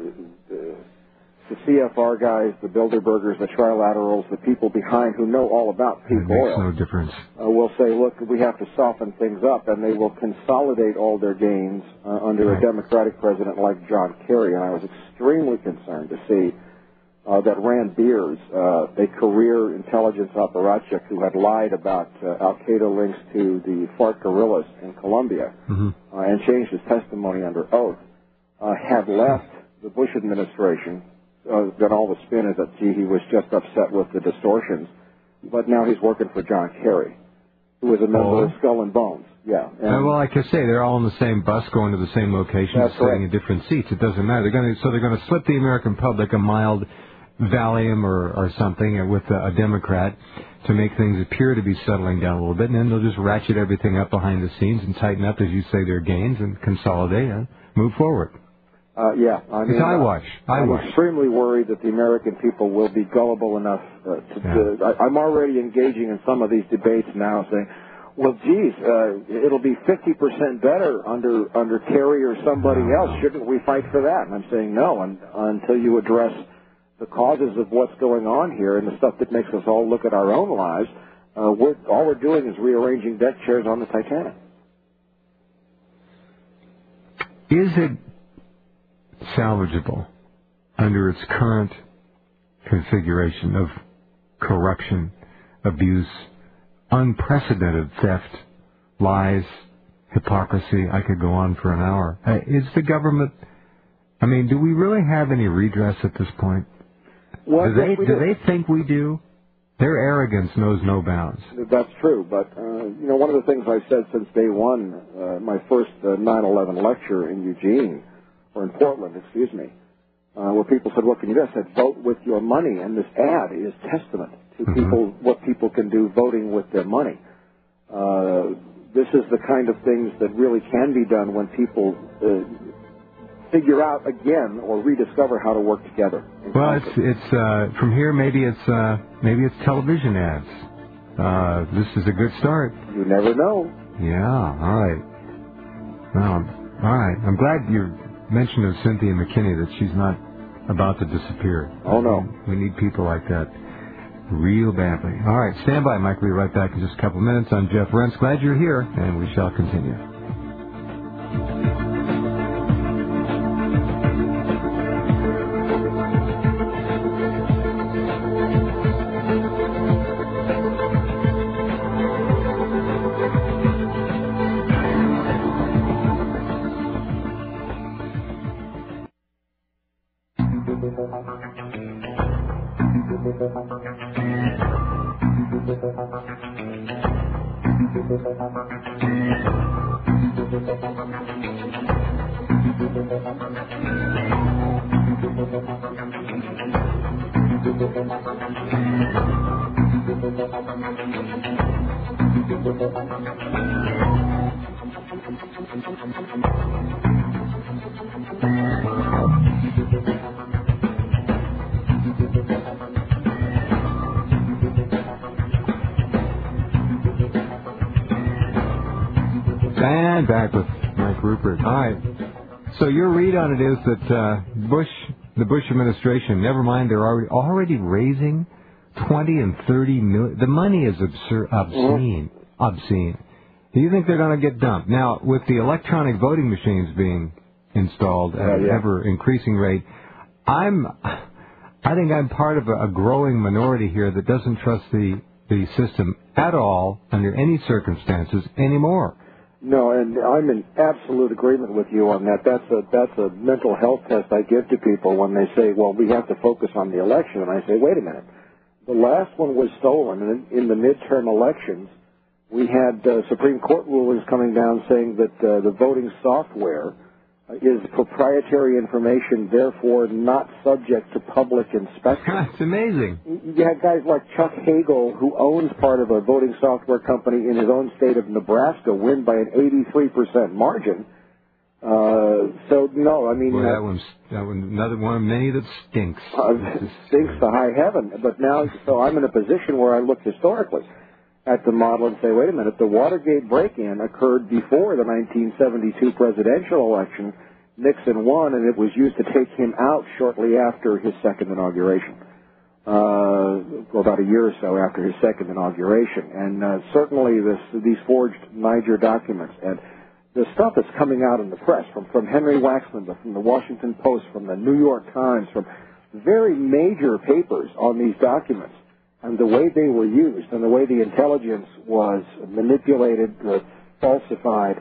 the CFR guys, the Bilderbergers, the Trilaterals, the people behind who know all about peak oil, no difference. Will say, look, we have to soften things up, and they will consolidate all their gains under a Democratic president like John Kerry. And I was extremely concerned to see that Rand Beers, a career intelligence apparatchik who had lied about al-Qaeda links to the FARC guerrillas in Colombia and changed his testimony under oath, had left the Bush administration. That all the spin is that, gee, he was just upset with the distortions. But now he's working for John Kerry, who is a member of Skull and Bones. Yeah. Well, like I say, they're all in the same bus going to the same location, sitting in different seats. It doesn't matter. They're going to slip the American public a mild Valium or something with a Democrat to make things appear to be settling down a little bit, and then they'll just ratchet everything up behind the scenes and tighten up, as you say, their gains and consolidate and move forward. I mean, I'm extremely worried that the American people will be gullible enough I'm already engaging in some of these debates now, saying, well, geez, it'll be 50% better under Kerry or somebody else. Shouldn't we fight for that? And I'm saying no, until you address the causes of what's going on here and the stuff that makes us all look at our own lives, all we're doing is rearranging deck chairs on the Titanic. Is it salvageable under its current configuration of corruption, abuse, unprecedented theft, lies, hypocrisy? I could go on for an hour. Is the government, I mean, do we really have any redress at this point? Well, do they think we do? Their arrogance knows no bounds. That's true, but one of the things I've said since day one, my first 9/11 lecture in Eugene, or in Portland, excuse me, where people said, "What can you do?" I said, "Vote with your money," and this ad is testament to people, what people can do voting with their money. This is the kind of things that really can be done when people figure out again or rediscover how to work together. Well, it's from here. Maybe it's television ads. This is a good start. You never know. Yeah. All right. Well, all right. I'm glad you mentioned of Cynthia McKinney, that she's not about to disappear. Oh no. We need people like that real badly. All right. Stand by, Mike. We'll be right back in just a couple of minutes. I'm Jeff Rense. Glad you're here, and we shall continue. And back with Mike Rupert. All right. So your read on it is that the Bush administration, never mind, they're already raising 20 and 30 million. The money is obscene. Obscene. Do you think they're going to get dumped? Now, with the electronic voting machines being installed at an ever-increasing rate, I think I'm part of a growing minority here that doesn't trust the system at all, under any circumstances, anymore. No, and I'm in absolute agreement with you on that. That's a mental health test I give to people when they say, well, we have to focus on the election. And I say, wait a minute. The last one was stolen. And in the midterm elections, we had Supreme Court rulings coming down saying that the voting software is proprietary information, therefore not subject to public inspection. It's amazing. You had guys like Chuck Hagel, who owns part of a voting software company in his own state of Nebraska, win by an 83% margin. So, no, I mean... Boy, that one's another one of many that stinks. Stinks to high heaven. But now, so I'm in a position where I look historically at the model and say, wait a minute, the Watergate break-in occurred before the 1972 presidential election. Nixon won, and it was used to take him out shortly after his second inauguration, about a year or so after his second inauguration. And certainly these forged Niger documents and the stuff that's coming out in the press from Henry Waxman, from the Washington Post, from the New York Times, from very major papers on these documents, and the way they were used and the way the intelligence was manipulated, falsified,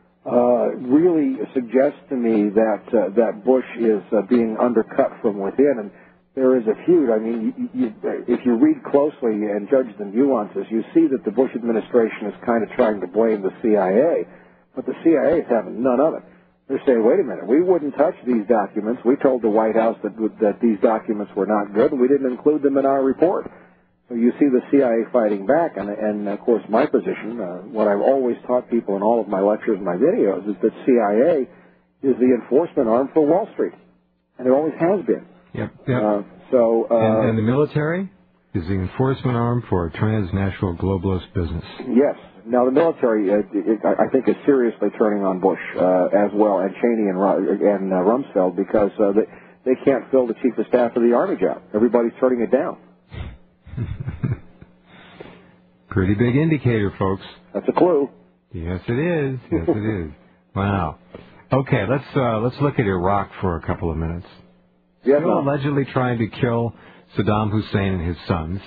really suggests to me that Bush is being undercut from within. And there is a feud. I mean, if you read closely and judge the nuances, you see that the Bush administration is kind of trying to blame the CIA, but the CIA is having none of it. They're saying, wait a minute, we wouldn't touch these documents. We told the White House that these documents were not good, and we didn't include them in our report. So you see the CIA fighting back, and of course my position, what I've always taught people in all of my lectures and my videos, is that CIA is the enforcement arm for Wall Street, and it always has been. Yep. And the military is the enforcement arm for a transnational globalist business. Yes. Now the military, I think, is seriously turning on Bush as well, and Cheney and Rumsfeld, because they can't fill the chief of staff of the Army job. Everybody's turning it down. Pretty big indicator, folks. That's a clue. Yes, it is. Yes, it is. Wow. Okay, let's look at Iraq for a couple of minutes. Yeah, Still allegedly trying to kill Saddam Hussein and his sons.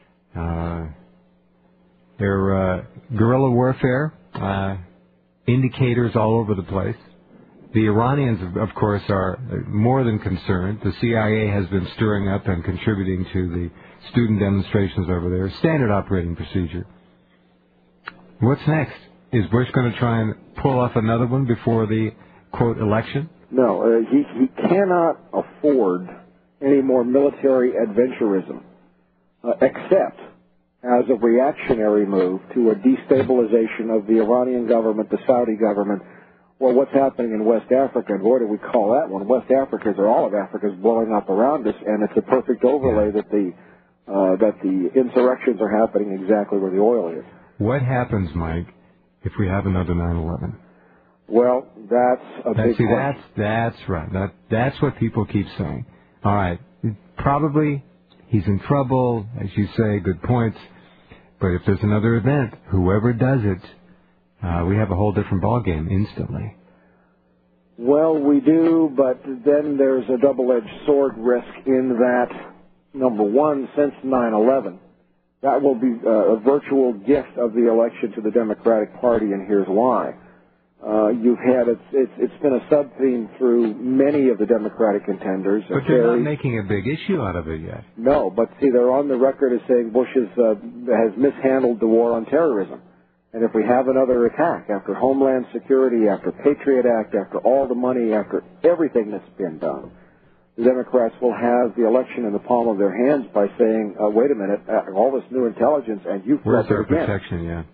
Their guerrilla warfare indicators all over the place. The Iranians, of course, are more than concerned. The CIA has been stirring up and contributing to the student demonstrations over there. Standard operating procedure. What's next? Is Bush going to try and pull off another one before the, quote, election? No, he cannot afford any more military adventurism, except as a reactionary move to a destabilization of the Iranian government, the Saudi government, or what's happening in West Africa. And boy, do we call that one. West Africa, or all of Africa, is blowing up around us, and it's a perfect overlay that the insurrections are happening exactly where the oil is. What happens, Mike, if we have another 9/11? Well, that's a big question. That's right. That's what people keep saying. All right. Probably he's in trouble, as you say, good points. But if there's another event, whoever does it, we have a whole different ballgame instantly. Well, we do, but then there's a double-edged sword risk in that, number one, since 9/11, that will be a virtual gift of the election to the Democratic Party, and here's why. You've had it's been a sub-theme through many of the Democratic contenders. But they're not making a big issue out of it yet. No, but see, they're on the record as saying Bush has mishandled the war on terrorism. And if we have another attack, after Homeland Security, after Patriot Act, after all the money, after everything that's been done, the Democrats will have the election in the palm of their hands by saying, wait a minute, all this new intelligence, and you've Where's their again. protection, yeah.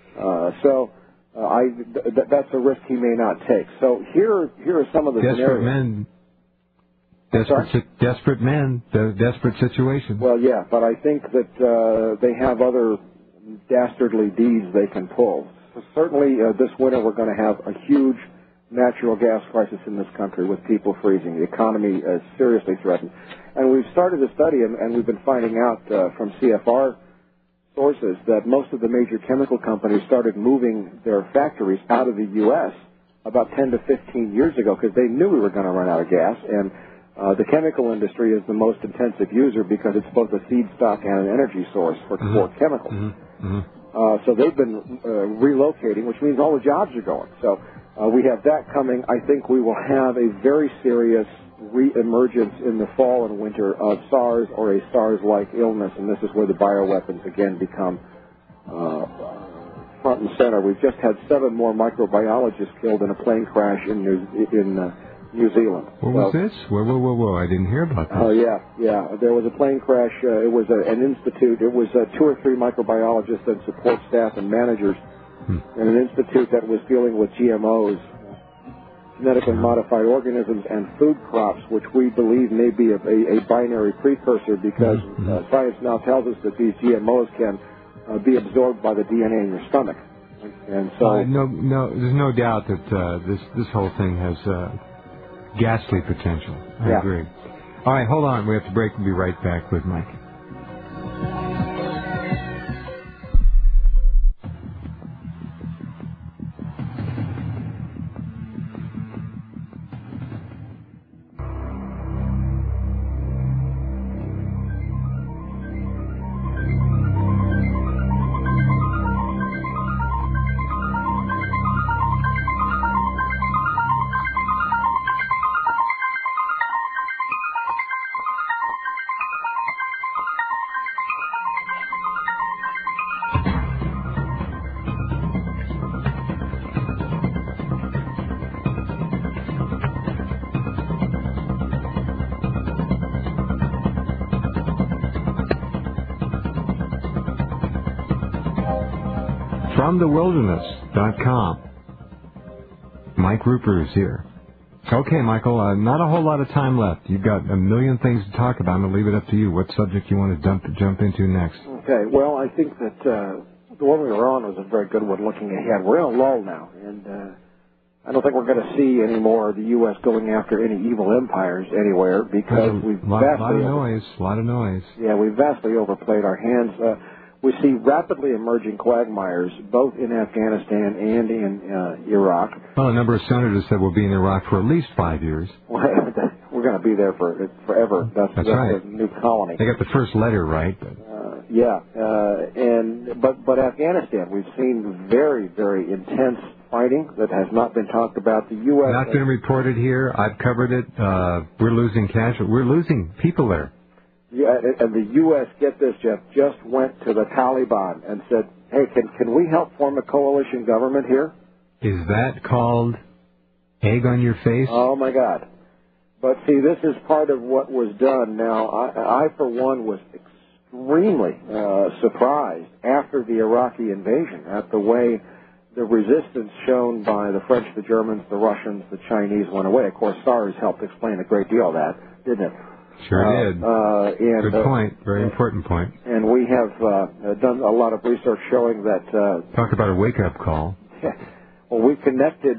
That's a risk he may not take. So here are some of the scenarios. Desperate men, desperate situations. Well, yeah, but I think that they have other dastardly deeds they can pull. So certainly this winter we're going to have a huge natural gas crisis in this country with people freezing. The economy is seriously threatened. And we've started a study, and we've been finding out from CFR sources that most of the major chemical companies started moving their factories out of the U.S. about 10 to 15 years ago because they knew we were going to run out of gas. And the chemical industry is the most intensive user because it's both a feedstock and an energy source for chemicals. So they've been relocating, which means all the jobs are going. So we have that coming. I think we will have a very serious re-emergence in the fall and winter of SARS or a SARS-like illness, and this is where the bioweapons again become front and center. We've just had 7 more microbiologists killed in a plane crash in New Zealand. What was this? Whoa, I didn't hear about this. Oh, yeah. There was a plane crash. It was an institute. It was 2 or 3 microbiologists and support staff and managers in an institute that was dealing with GMOs, genetically modified organisms, and food crops, which we believe may be a binary precursor because science now tells us that these GMOs can be absorbed by the DNA in your stomach. And so, there's no doubt that this whole thing has ghastly potential. I agree. All right, hold on. We have to break and be right back with Mike. FromTheWilderness.com. Mike Rupert is here. Okay, Michael, not a whole lot of time left. You've got a million things to talk about. I'm going to leave it up to you. What subject you want to jump into next? Okay, well, I think that the one we were on was a very good one looking ahead. We're in a lull now, and I don't think we're going to see any more of the U.S. going after any evil empires anywhere because we've a lot of noise. Yeah, we've vastly overplayed our hands. We see rapidly emerging quagmires both in Afghanistan and in Iraq. Well, a number of senators said we'll be in Iraq for at least 5 years. We're going to be there for forever. That's right. The new colony. They got the first letter right. But Afghanistan, we've seen very, very intense fighting that has not been talked about. The U.S. Not been reported here. I've covered it. We're losing casualties. We're losing people there. Yeah, and the U.S., get this, Jeff, just went to the Taliban and said, hey, can we help form a coalition government here? Is that called egg on your face? Oh, my God. But, see, this is part of what was done. Now, I for one, was extremely surprised after the Iraqi invasion at the way the resistance shown by the French, the Germans, the Russians, the Chinese went away. Of course, SARS helped explain a great deal of that, didn't it? Sure did. Good point. Very important point. And we have done a lot of research showing that... Talk about a wake-up call. Well, we connected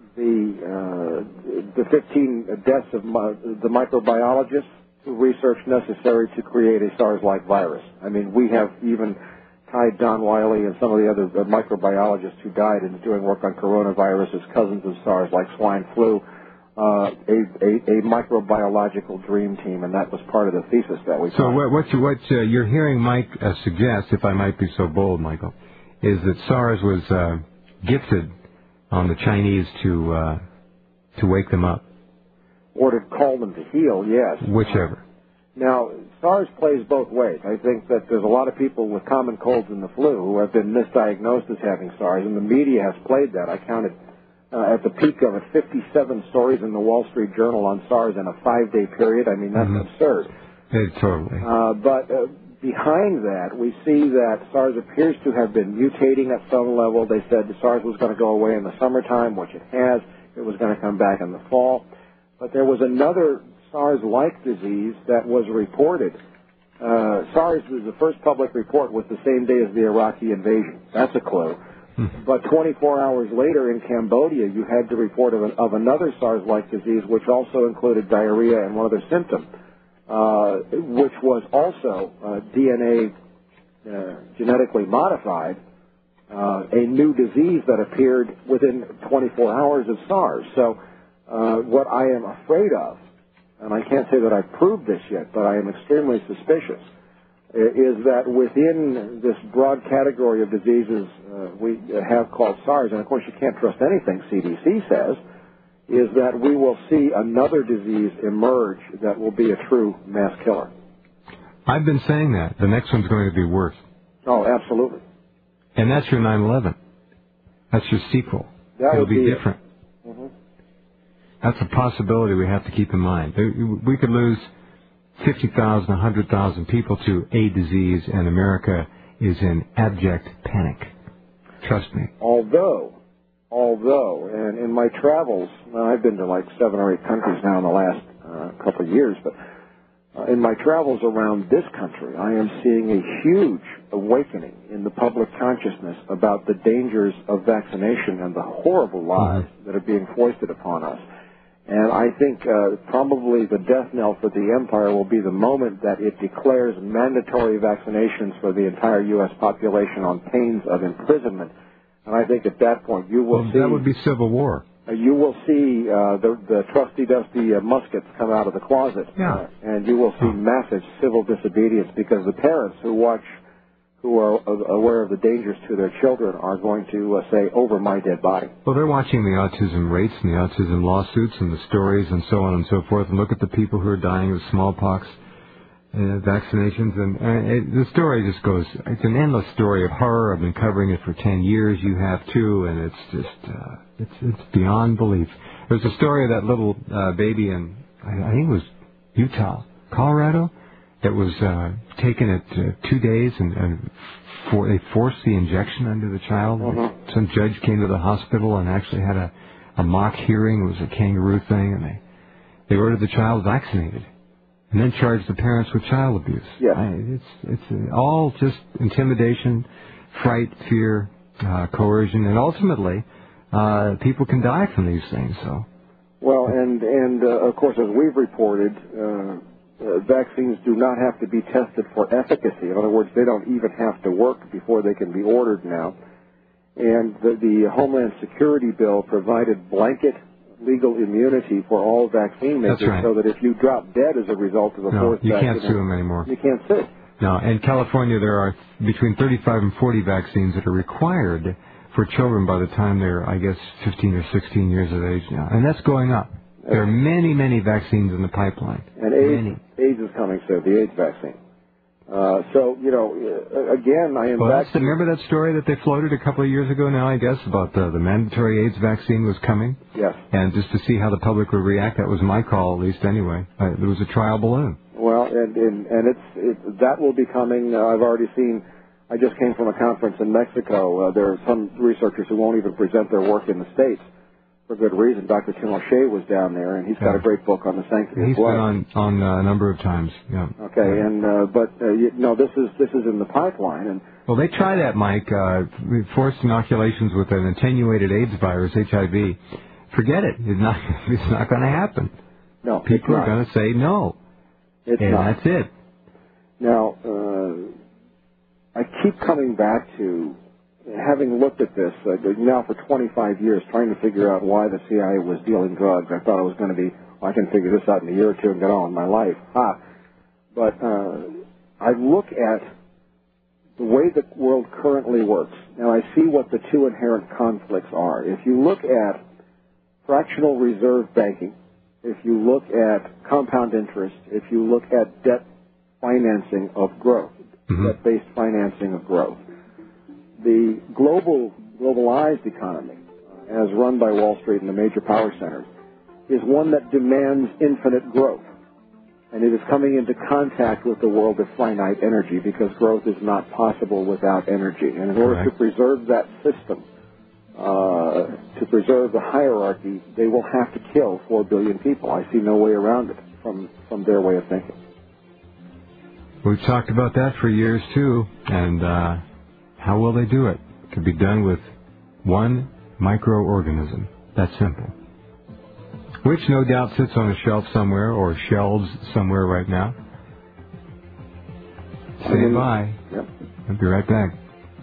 the 15 deaths of the microbiologists to research necessary to create a SARS-like virus. I mean, we have even tied Don Wiley and some of the other microbiologists who died in doing work on coronavirus as cousins of SARS, like swine flu, a microbiological dream team, and that was part of the thesis that we. So what you're hearing Mike suggest, if I might be so bold, Michael, is that SARS was gifted on the Chinese to wake them up, or to call them to heal. Yes, whichever. Now, SARS plays both ways. I think that there's a lot of people with common colds and the flu who have been misdiagnosed as having SARS, and the media has played that. I counted at the peak of it 57 stories in the Wall Street Journal on SARS in a 5-day period. I mean, that's absurd. Totally. But behind that, we see that SARS appears to have been mutating at some level. They said the SARS was going to go away in the summertime, which it has. It was going to come back in the fall. But there was another SARS-like disease that was reported. SARS was the first public report was the same day as the Iraqi invasion. That's a clue. But 24 hours later in Cambodia, you had the report of another SARS-like disease, which also included diarrhea and one other symptom, which was also DNA genetically modified, a new disease that appeared within 24 hours of SARS. So what I am afraid of, and I can't say that I've proved this yet, but I am extremely suspicious, is that within this broad category of diseases we have called SARS, and of course you can't trust anything CDC says, is that we will see another disease emerge that will be a true mass killer. I've been saying that. The next one's going to be worse. Oh, absolutely. And that's your 9/11. That's your sequel. It'll be different. That's a possibility we have to keep in mind. We could lose 50,000, 100,000 people to a disease, and America is in abject panic. Trust me. Although, and in my travels, I've been to like 7 or 8 countries now in the last couple of years, but in my travels around this country, I am seeing a huge awakening in the public consciousness about the dangers of vaccination and the horrible lies that are being foisted upon us. And I think probably the death knell for the empire will be the moment that it declares mandatory vaccinations for the entire U.S. population on pains of imprisonment. And I think at that point you will see... That would be civil war. You will see the trusty dusty muskets come out of the closet. Yeah. And you will see massive civil disobedience because the parents who are aware of the dangers to their children are going to say, over my dead body. Well, they're watching the autism rates and the autism lawsuits and the stories and so on and so forth, and look at the people who are dying of smallpox vaccinations. And the story just goes, it's an endless story of horror. I've been covering it for 10 years. You have too, and it's just, it's beyond belief. There's a story of that little baby in, I think it was Utah, Colorado, that was taken at 2 days, and they forced the injection under the child. Some judge came to the hospital and actually had a mock hearing. It was a kangaroo thing, and they ordered the child vaccinated, and then charged the parents with child abuse. Yeah. It's all just intimidation, fright, fear, coercion, and ultimately people can die from these things. So. Well, and of course, as we've reported, vaccines do not have to be tested for efficacy. In other words, they don't even have to work before they can be ordered now. And the Homeland Security bill provided blanket legal immunity for all vaccine makers, right. So that if you drop dead as a result of a fourth vaccine, you can't sue them anymore. You can't sue. No, in California there are between 35 and 40 vaccines that are required for children by the time they're, I guess, 15 or 16 years of age now. And that's going up. There are many, many vaccines in the pipeline. And AIDS is coming soon, the AIDS vaccine. So, again, I am back to... Remember that story that they floated a couple of years ago now, I guess, about the mandatory AIDS vaccine was coming? Yes. And just to see how the public would react, that was my call, at least anyway. There was a trial balloon. Well, and that will be coming. I've already seen... I just came from a conference in Mexico. There are some researchers who won't even present their work in the States for good reason. Dr. Tim O'Shea was down there, and he's got a great book on the sanctity of blood. He's been on a number of times. Yeah. Okay, and this is in the pipeline. And well, they try that, Mike. Forced inoculations with an attenuated AIDS virus, HIV. Forget it. It's not going to happen. No, people are going to say no. It's not. That's it. Now, I keep coming back to having looked at this now for 25 years, trying to figure out why the CIA was dealing drugs. I thought it was going to be, I can figure this out in a year or two and get on with my life. But I look at the way the world currently works, and I see what the two inherent conflicts are. If you look at fractional reserve banking, if you look at compound interest, if you look at debt financing of growth, debt-based financing of growth, the globalized economy, as run by Wall Street and the major power centers, is one that demands infinite growth. And it is coming into contact with the world of finite energy because growth is not possible without energy. And in order to preserve that system, to preserve the hierarchy, they will have to kill 4 billion people. I see no way around it from their way of thinking. We've talked about that for years, too. And how will they do it? It could be done with one microorganism. That's simple. Which no doubt sits on a shelf somewhere or shelves somewhere right now. Stand by. Yep. I'll be right back.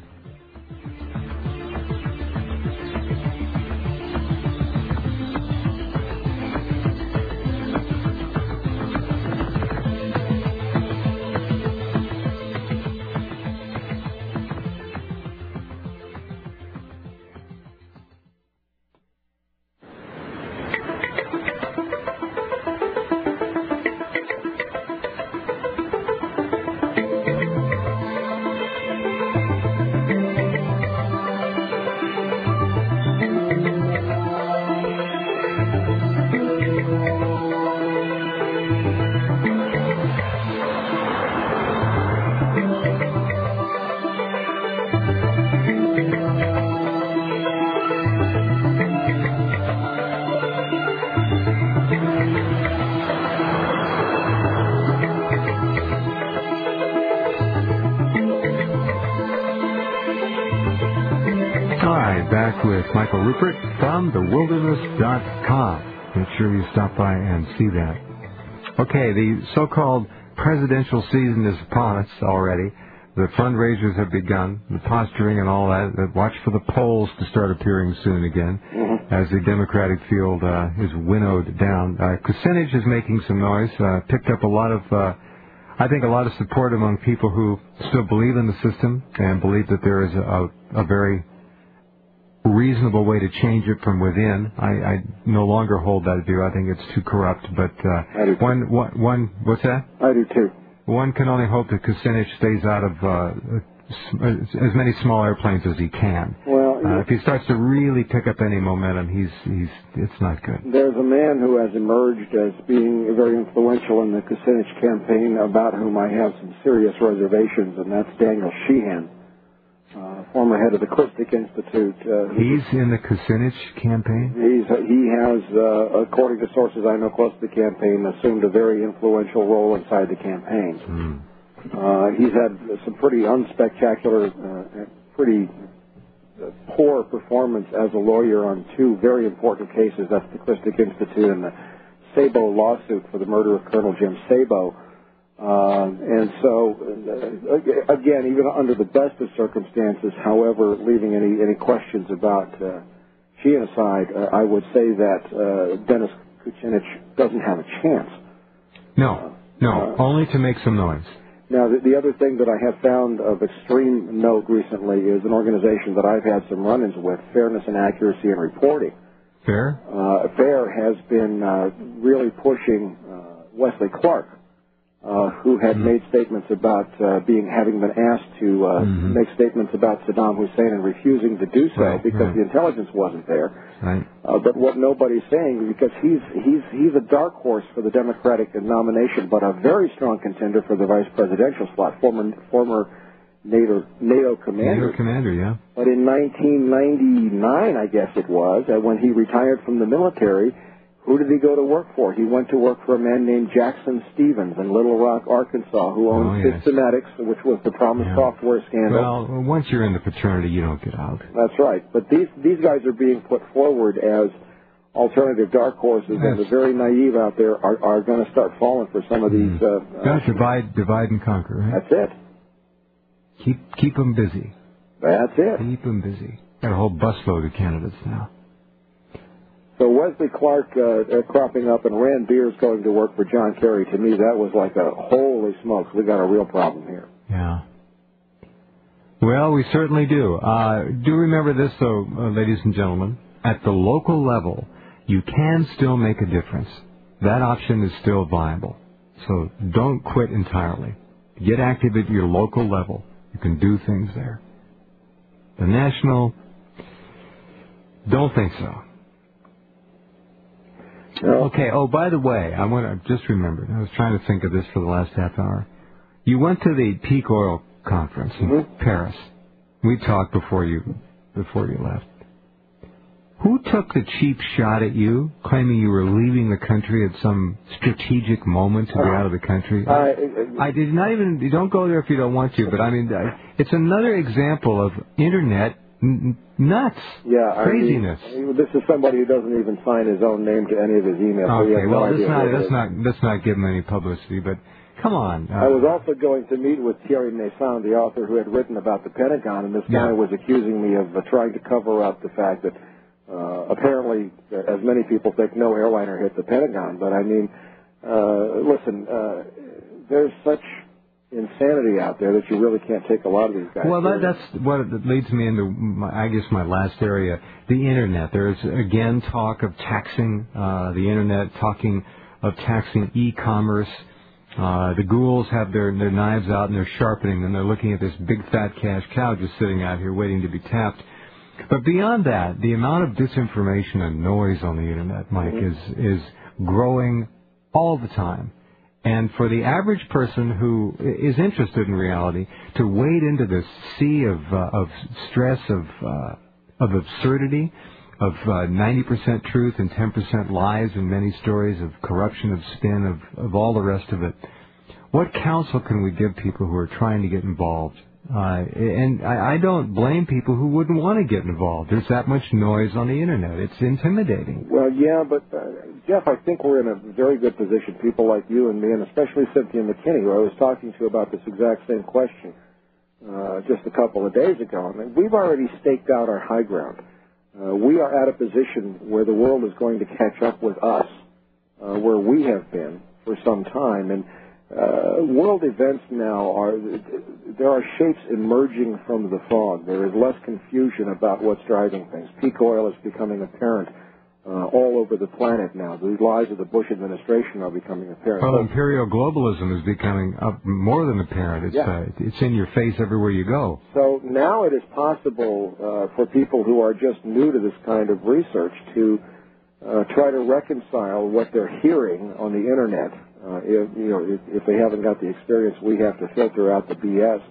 Michael Ruppert from thewilderness.com. Make sure you stop by and see that. Okay, the so-called presidential season is upon us already. The fundraisers have begun, the posturing and all that. Watch for the polls to start appearing soon again as the Democratic field is winnowed down. Kucinich is making some noise, picked up a lot of support among people who still believe in the system and believe that there is a very reasonable way to change it from within. I no longer hold that view. I think it's too corrupt. But what's that? I do too. One can only hope that Kucinich stays out of as many small airplanes as he can. Well, if he starts to really pick up any momentum, it's not good. There's a man who has emerged as being very influential in the Kucinich campaign, about whom I have some serious reservations, and that's Daniel Sheehan. Former head of the Christic Institute. He's in the Kucinich campaign? He has, according to sources I know close to the campaign, assumed a very influential role inside the campaign. He's had some pretty unspectacular, pretty poor performance as a lawyer on two very important cases. That's the Christic Institute and the Sabo lawsuit for the murder of Colonel Jim Sabo. And so, again, even under the best of circumstances, however, leaving any questions about Sheehan aside, I would say that Dennis Kucinich doesn't have a chance. No, only to make some noise. Now, the other thing that I have found of extreme note recently is an organization that I've had some run-ins with, Fairness and Accuracy in Reporting. FAIR? FAIR has been really pushing Wesley Clark, who had made statements about having been asked to make statements about Saddam Hussein and refusing to do so because the intelligence wasn't there. Right. But what nobody's saying, because he's a dark horse for the Democratic nomination, but a very strong contender for the vice presidential slot, former NATO commander. NATO commander, yeah. But in 1999, I guess it was, when he retired from the military, who did he go to work for? He went to work for a man named Jackson Stevens in Little Rock, Arkansas, who owned Systematics, which was the Promise Software scandal. Well, once you're in the fraternity, you don't get out. That's right. But these guys are being put forward as alternative dark horses, and the very naive out there are going to start falling for some of these. Divide and conquer, right? That's it. Keep them busy. That's it. Keep them busy. Got a whole busload of candidates now. So Wesley Clark cropping up and Rand Beers going to work for John Kerry, to me, that was like a holy smokes, we got a real problem here. Yeah. Well, we certainly do. Do remember this, though, ladies and gentlemen. At the local level, you can still make a difference. That option is still viable. So don't quit entirely. Get active at your local level. You can do things there. The national, don't think so. Okay, by the way, I just remembered. I was trying to think of this for the last half hour. You went to the Peak Oil Conference in Paris. We talked before you left. Who took the cheap shot at you, claiming you were leaving the country at some strategic moment to get out of the country? I did not even, you don't go there if you don't want to, but I mean, it's another example of Internet nuts. Yeah, craziness. This is somebody who doesn't even sign his own name to any of his emails. Okay, well, let's not give him any publicity, but come on. I was also going to meet with Thierry Meyssan, the author who had written about the Pentagon, and this guy was accusing me of trying to cover up the fact that apparently, as many people think, no airliner hit the Pentagon. But I mean, listen, there's such insanity out there that you really can't take a lot of these guys. Well, that's what leads me into, my last area, the Internet. There's, again, talk of taxing the Internet, talking of taxing e-commerce. The ghouls have their knives out and they're sharpening them. They're looking at this big fat cash cow just sitting out here waiting to be tapped. But beyond that, the amount of disinformation and noise on the Internet, Mike, is growing all the time. And for the average person who is interested in reality to wade into this sea of stress, of absurdity, of 90% truth and 10% lies, and many stories of corruption, of spin, of all the rest of it, what counsel can we give people who are trying to get involved? And I don't blame people who wouldn't want to get involved. There's that much noise on the Internet. It's intimidating. Well, yeah, but, Jeff, I think we're in a very good position, people like you and me, and especially Cynthia McKinney, who I was talking to about this exact same question just a couple of days ago. I mean, we've already staked out our high ground. We are at a position where the world is going to catch up with us, where we have been for some time. And world events now there are shapes emerging from the fog. There is less confusion about what's driving things. Peak oil is becoming apparent all over the planet now. The lies of the Bush administration are becoming apparent. Well, imperial globalism is becoming more than apparent. It's in your face everywhere you go. So now it is possible for people who are just new to this kind of research to try to reconcile what they're hearing on the Internet. If they haven't got the experience, we have to filter out the BS.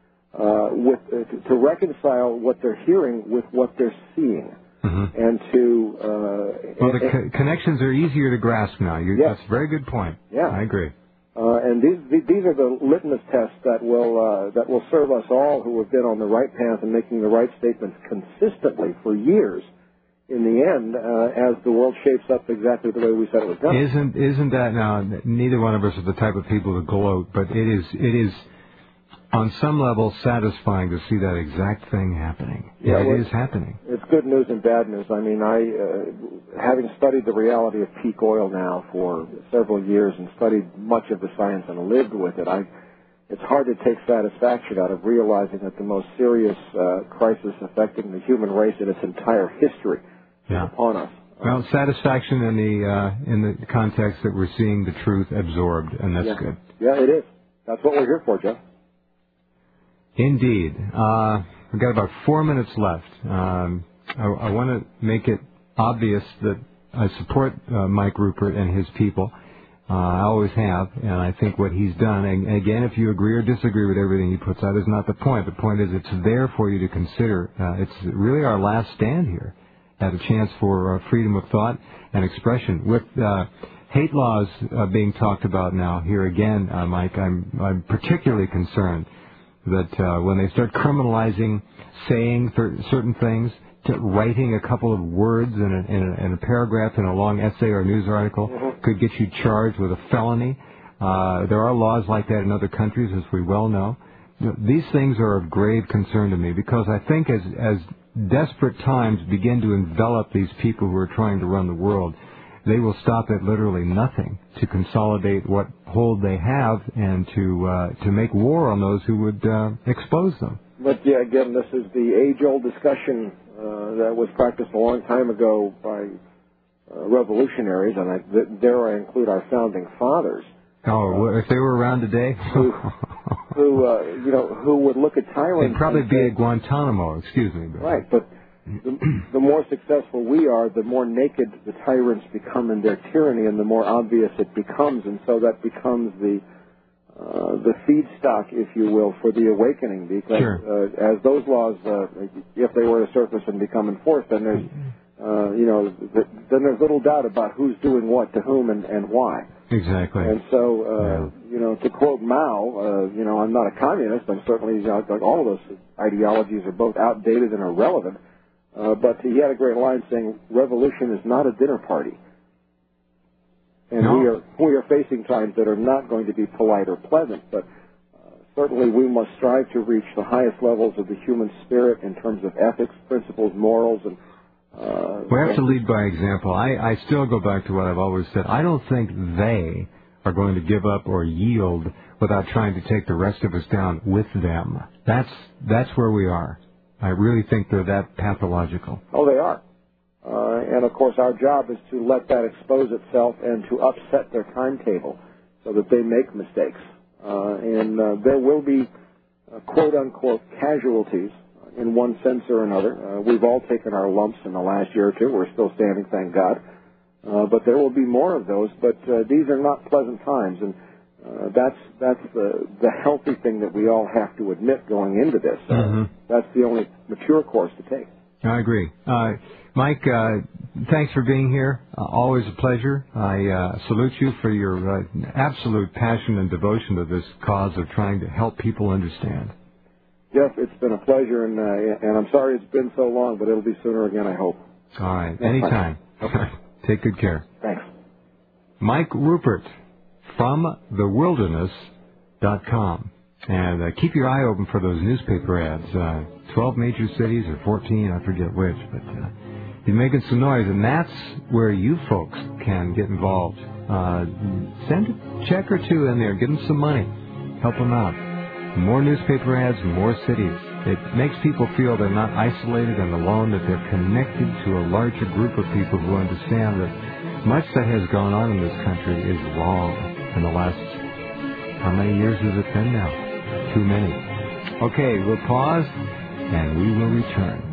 To reconcile what they're hearing with what they're seeing. And to... connections are easier to grasp now. That's a very good point. Yeah. I agree. And these are the litmus tests that will serve us all who have been on the right path and making the right statements consistently for years. In the end, as the world shapes up exactly the way we said it was done. Isn't that now? Neither one of us are the type of people to gloat, but it is on some level satisfying to see that exact thing happening. Yeah, it is happening. It's good news and bad news. I mean, having studied the reality of peak oil now for several years and studied much of the science and lived with it, it's hard to take satisfaction out of realizing that the most serious crisis affecting the human race in its entire history is upon us. Well, satisfaction in the context that we're seeing the truth absorbed, and that's good. Yeah, it is. That's what we're here for, Jeff. Indeed. We've got about 4 minutes left. I want to make it obvious that I support Mike Ruppert and his people. I always have, and I think what he's done, and again, if you agree or disagree with everything he puts out, is not the point. The point is it's there for you to consider. It's really our last stand here at a chance for freedom of thought and expression. With hate laws being talked about now here again, Mike, I'm particularly concerned that when they start criminalizing saying certain things, to writing a couple of words in a paragraph in a long essay or news article could get you charged with a felony. There are laws like that in other countries, as we well know. These things are of grave concern to me because I think as desperate times begin to envelop these people who are trying to run the world, they will stop at literally nothing to consolidate what hold they have and to make war on those who would expose them. But yeah, again, this is the age-old discussion that was practiced a long time ago by revolutionaries, and there I include our founding fathers. Oh, if they were around today, who would look at tyrants? They'd probably be at Guantanamo. Excuse me. Right, but the more successful we are, the more naked the tyrants become in their tyranny, and the more obvious it becomes, and so that becomes the feedstock, if you will, for the awakening. Because as those laws, if they were to surface and become enforced, then there's then there's little doubt about who's doing what to whom and why. Exactly. And so, to quote Mao, I'm not a communist. I'm certainly, like all of those ideologies are both outdated and irrelevant. But he had a great line saying, "Revolution is not a dinner party." And we are facing times that are not going to be polite or pleasant, but certainly we must strive to reach the highest levels of the human spirit in terms of ethics, principles, morals, and we have to lead by example. I still go back to what I've always said. I don't think they are going to give up or yield without trying to take the rest of us down with them. That's where we are. I really think they're that pathological. Oh, they are. And, of course, our job is to let that expose itself and to upset their timetable so that they make mistakes. And there will be, quote-unquote, casualties in one sense or another. We've all taken our lumps in the last year or two. We're still standing, thank God. But there will be more of those. But these are not pleasant times. And that's the healthy thing that we all have to admit going into this. That's the only mature course to take. I agree. Mike, thanks for being here. Always a pleasure. I salute you for your absolute passion and devotion to this cause of trying to help people understand. Jeff, it's been a pleasure, and I'm sorry it's been so long, but it'll be sooner again, I hope. All right. Anytime. Okay. Take good care. Thanks. Mike Ruppert from thewilderness.com. And keep your eye open for those newspaper ads. 12 major cities or 14, I forget which, but you're making some noise, and that's where you folks can get involved. Send a check or two in there, give them some money, help them out. More newspaper ads, more cities. It makes people feel they're not isolated and alone, that they're connected to a larger group of people who understand that much that has gone on in this country is wrong in the last, how many years has it been now? Too many. Okay, we'll pause, and we will return.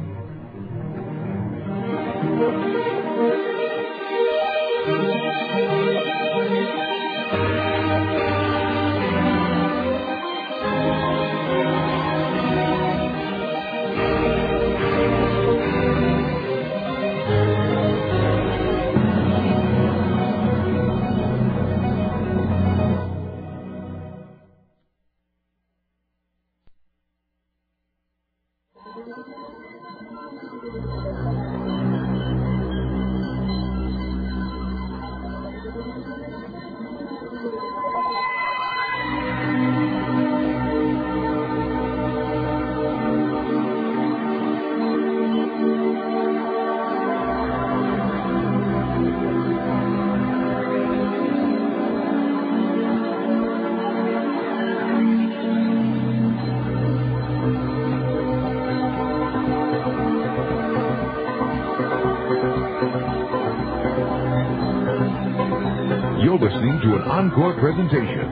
listening to an encore presentation.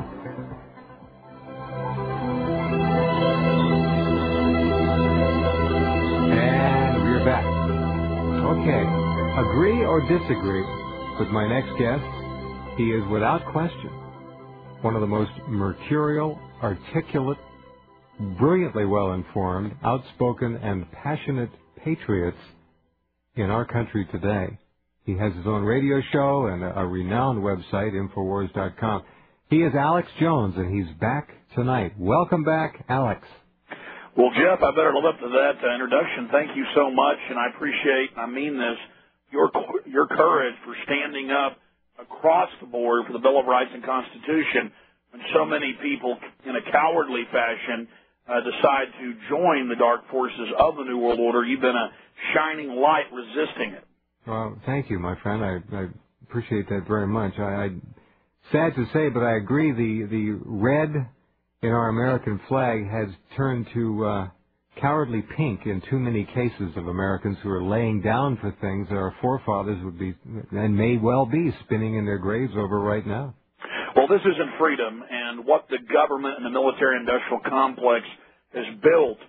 And we're back. Okay, agree or disagree with my next guest, he is without question one of the most mercurial, articulate, brilliantly well-informed, outspoken, and passionate patriots in our country today. He has his own radio show and a renowned website, Infowars.com. He is Alex Jones, and he's back tonight. Welcome back, Alex. Well, Jeff, I better live up to that introduction. Thank you so much, and I appreciate, and I mean this, your courage for standing up across the board for the Bill of Rights and Constitution when so many people, in a cowardly fashion, decide to join the dark forces of the New World Order. You've been a shining light resisting it. Well, thank you, my friend. I appreciate that very much. Sad to say, but I agree. The red in our American flag has turned to cowardly pink in too many cases of Americans who are laying down for things that our forefathers would be and may well be spinning in their graves over right now. Well, this isn't freedom, and what the government and the military-industrial complex has built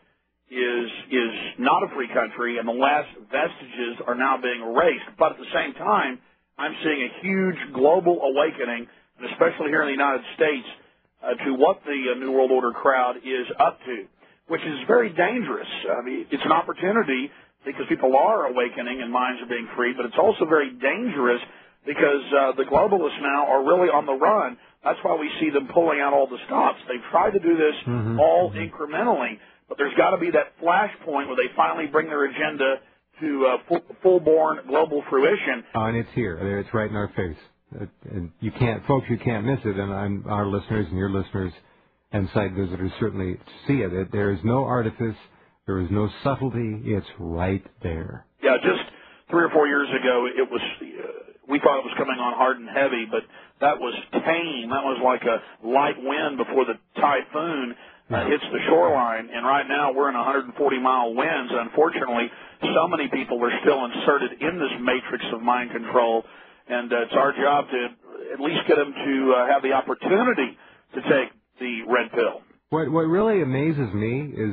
is not a free country, and the last vestiges are now being erased. But at the same time, I'm seeing a huge global awakening, and especially here in the United States, to what the New World Order crowd is up to, which is very dangerous. I mean, it's an opportunity because people are awakening and minds are being freed, but it's also very dangerous because the globalists now are really on the run. That's why we see them pulling out all the stops. They've tried to do this all incrementally, but there's got to be that flashpoint where they finally bring their agenda to full-born global fruition. And it's here. It's right in our face. And you can't miss it, and our listeners and your listeners and site visitors certainly see it. There is no artifice. There is no subtlety. It's right there. Yeah, just 3 or 4 years ago, it was we thought it was coming on hard and heavy, but that was tame. That was like a light wind before the typhoon hits the shoreline. And right now we're in 140-mile winds. And unfortunately, so many people are still inserted in this matrix of mind control. And it's our job to at least get them to have the opportunity to take the red pill. What really amazes me is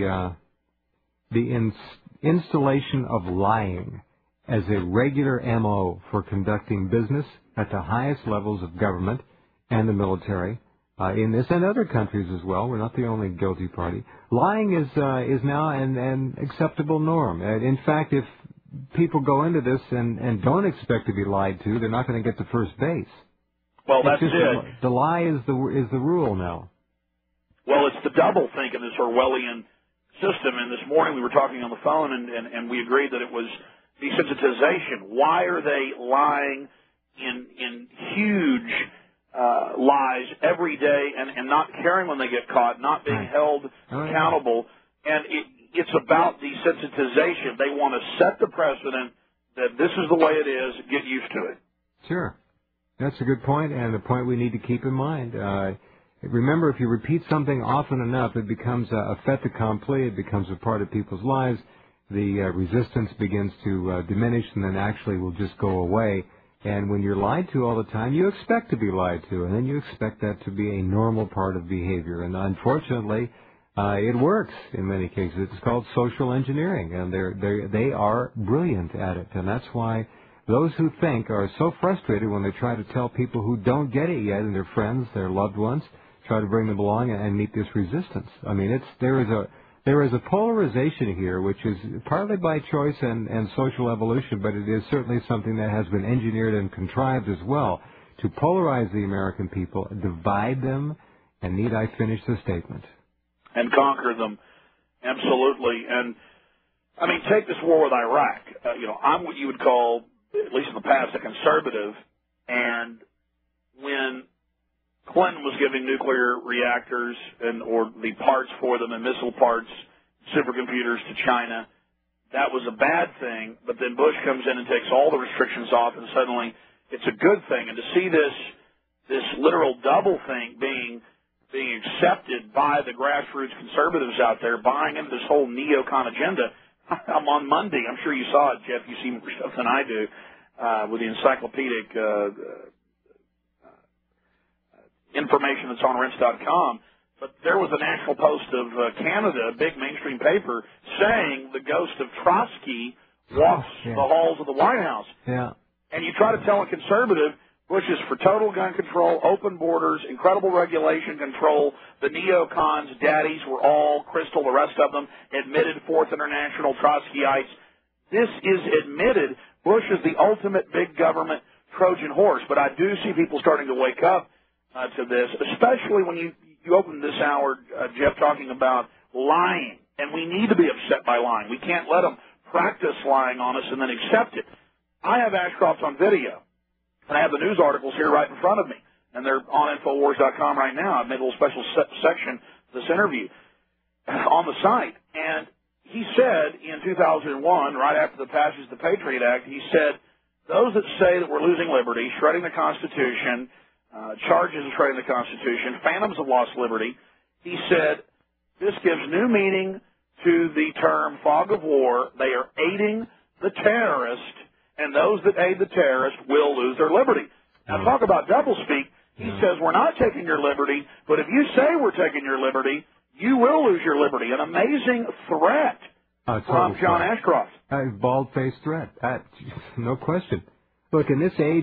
the installation of lying as a regular MO for conducting business at the highest levels of government and the military in this and other countries as well. We're not the only guilty party. Lying is now an acceptable norm. In fact, if people go into this and don't expect to be lied to, they're not going to get to first base. Well, that's it. The lie is the rule now. Well, it's the double think of this Orwellian system. And this morning we were talking on the phone, and we agreed that it was desensitization. Why are they lying in huge lies every day and not caring when they get caught, not being held accountable? And it's about desensitization. They want to set the precedent that this is the way it is. Get used to it. Sure. That's a good point, and a point we need to keep in mind. Remember, if you repeat something often enough, it becomes a fait accompli. It becomes a part of people's lives. The resistance begins to diminish and then actually will just go away. And when you're lied to all the time, you expect to be lied to, and then you expect that to be a normal part of behavior. And unfortunately, it works in many cases. It's called social engineering, and they are brilliant at it. And that's why those who think are so frustrated when they try to tell people who don't get it yet, and their friends, their loved ones, try to bring them along and meet this resistance. I mean, there is a polarization here, which is partly by choice and social evolution, but it is certainly something that has been engineered and contrived as well to polarize the American people, divide them, and need I finish the statement? And conquer them, absolutely. And, I mean, take this war with Iraq. I'm what you would call, at least in the past, a conservative, and when Clinton was giving nuclear reactors or the parts for them and missile parts, supercomputers to China, that was a bad thing. But then Bush comes in and takes all the restrictions off, and suddenly it's a good thing. And to see this literal double think being accepted by the grassroots conservatives out there, buying into this whole neocon agenda. I'm on Monday. I'm sure you saw it, Jeff. You see more stuff than I do with the encyclopedic information that's on rense.com. But there was a National Post of Canada, a big mainstream paper, saying the ghost of Trotsky walks the halls of the White House. Yeah. And you try to tell a conservative, Bush is for total gun control, open borders, incredible regulation control. The neocons, daddies were all, Crystal, the rest of them, admitted Fourth International Trotskyites. This is admitted. Bush is the ultimate big government Trojan horse. But I do see people starting to wake up to this, especially when you opened this hour, Jeff, talking about lying. And we need to be upset by lying. We can't let them practice lying on us and then accept it. I have Ashcroft on video, and I have the news articles here right in front of me, and they're on Infowars.com right now. I've made a little special section for this interview on the site. And he said in 2001, right after the passage of the Patriot Act, he said, those that say that we're losing liberty, shredding the Constitution, charges of shredding the Constitution, phantoms of lost liberty, he said, this gives new meaning to the term fog of war. They are aiding the terrorist, and those that aid the terrorist will lose their liberty. Now, talk about doublespeak. He says, we're not taking your liberty, but if you say we're taking your liberty, you will lose your liberty. An amazing threat from John Ashcroft. A bald-faced threat. No question. Look, in this age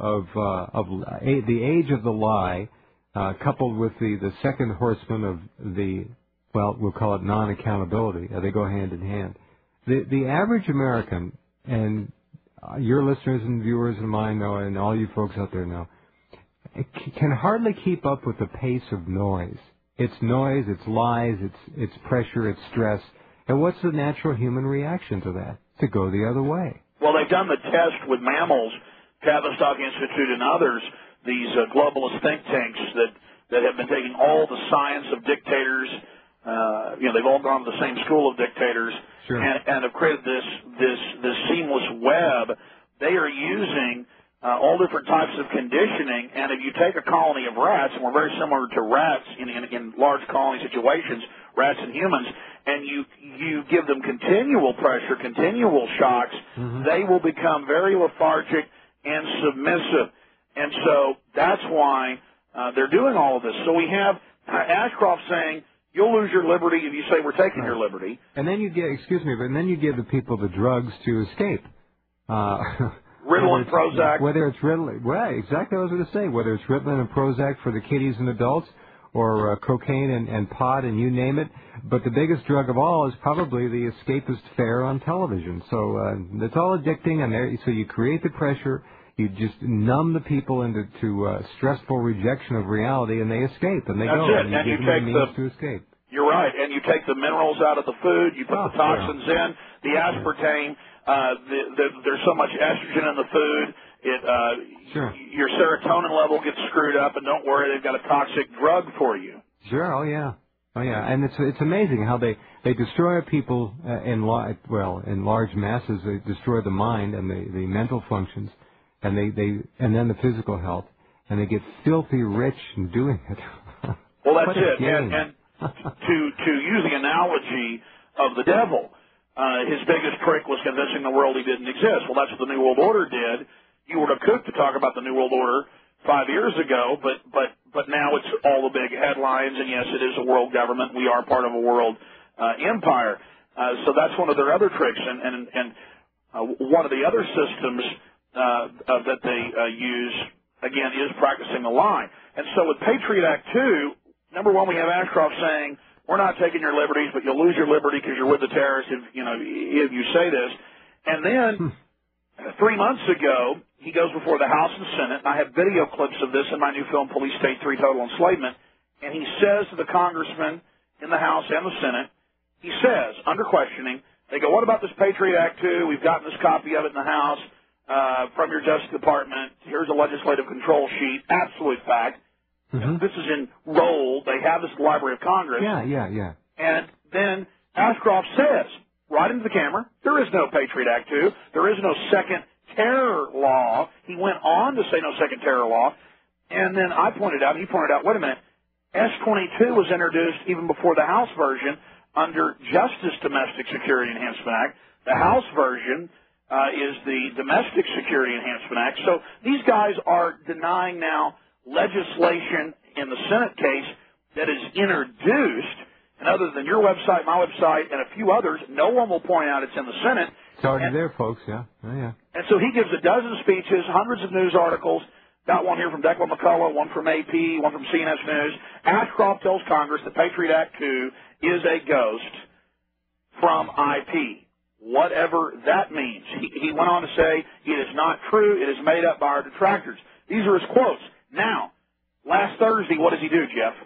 the age of the lie, coupled with the second horseman of the, well, we'll call it non-accountability. They go hand in hand. The average American, and your listeners and viewers and mine know, and all you folks out there know, can hardly keep up with the pace of noise. It's noise, it's lies, it's pressure, it's stress. And what's the natural human reaction to that? To go the other way. Well, they've done the test with mammals, Tavistock Institute and others, these globalist think tanks that have been taking all the science of dictators. They've all gone to the same school of dictators, sure, and have created this seamless web. They are using all different types of conditioning, and if you take a colony of rats, and we're very similar to rats in large colony situations, rats and humans, and you give them continual pressure, continual shocks, they will become very lethargic and submissive. And so that's why they're doing all of this. So we have Ashcroft saying, you'll lose your liberty if you say we're taking your liberty. And then you give the people the drugs to escape. Ritalin, Prozac. Whether it's Ritalin, well, exactly what I was going to say. Whether it's Ritalin and Prozac for the kiddies and adults, or cocaine and pot, and you name it. But the biggest drug of all is probably the escapist fare on television. So it's all addicting, and so you create the pressure. You just numb the people into stressful rejection of reality, and they escape, and they That's go. It. And you give them the means to escape. You're right, and you take the minerals out of the food, you put the toxins in, the aspartame, there's so much estrogen in the food, your serotonin level gets screwed up, and don't worry, they've got a toxic drug for you. Sure, oh yeah, and it's amazing how they destroy people in large masses. They destroy the mind and the mental functions, and and then the physical health, and they get filthy rich in doing it. Well, that's it, and to use the analogy of the devil, his biggest trick was convincing the world he didn't exist. Well, that's what the New World Order did. You were a kook to talk about the New World Order 5 years ago, but now it's all the big headlines, and yes, it is a world government. We are part of a world empire. So that's one of their other tricks, and one of the other systems that they use, again, is practicing the lie. And so with Patriot Act 2, number one, we have Ashcroft saying, we're not taking your liberties, but you'll lose your liberty because you're with the terrorists if you say this. And then 3 months ago, he goes before the House and Senate, and I have video clips of this in my new film, Police State 3, Total Enslavement, and he says to the congressmen in the House and the Senate, he says, under questioning, they go, what about this Patriot Act 2? We've gotten this copy of it in the House from your Justice Department. Here's a legislative control sheet. Absolute fact. This is enrolled. They have this at the Library of Congress. Yeah. And then Ashcroft says, right into the camera, there is no Patriot Act 2. There is no second terror law. He went on to say no second terror law. And then he pointed out, wait a minute, S-22 was introduced even before the House version under Justice Domestic Security Enhancement Act. The House version is the Domestic Security Enhancement Act. So these guys are denying now legislation in the Senate case that is introduced, and other than your website, my website, and a few others, no one will point out it's in the Senate. It's already there, folks, yeah. Oh, yeah. And so he gives a dozen speeches, hundreds of news articles. Got one here from Declan McCullough, one from AP, one from CNS News. Ashcroft tells Congress that Patriot Act 2 is a ghost from IP, whatever that means. He went on to say, it is not true, it is made up by our detractors. These are his quotes. Now, last Thursday, what does he do, Jeff?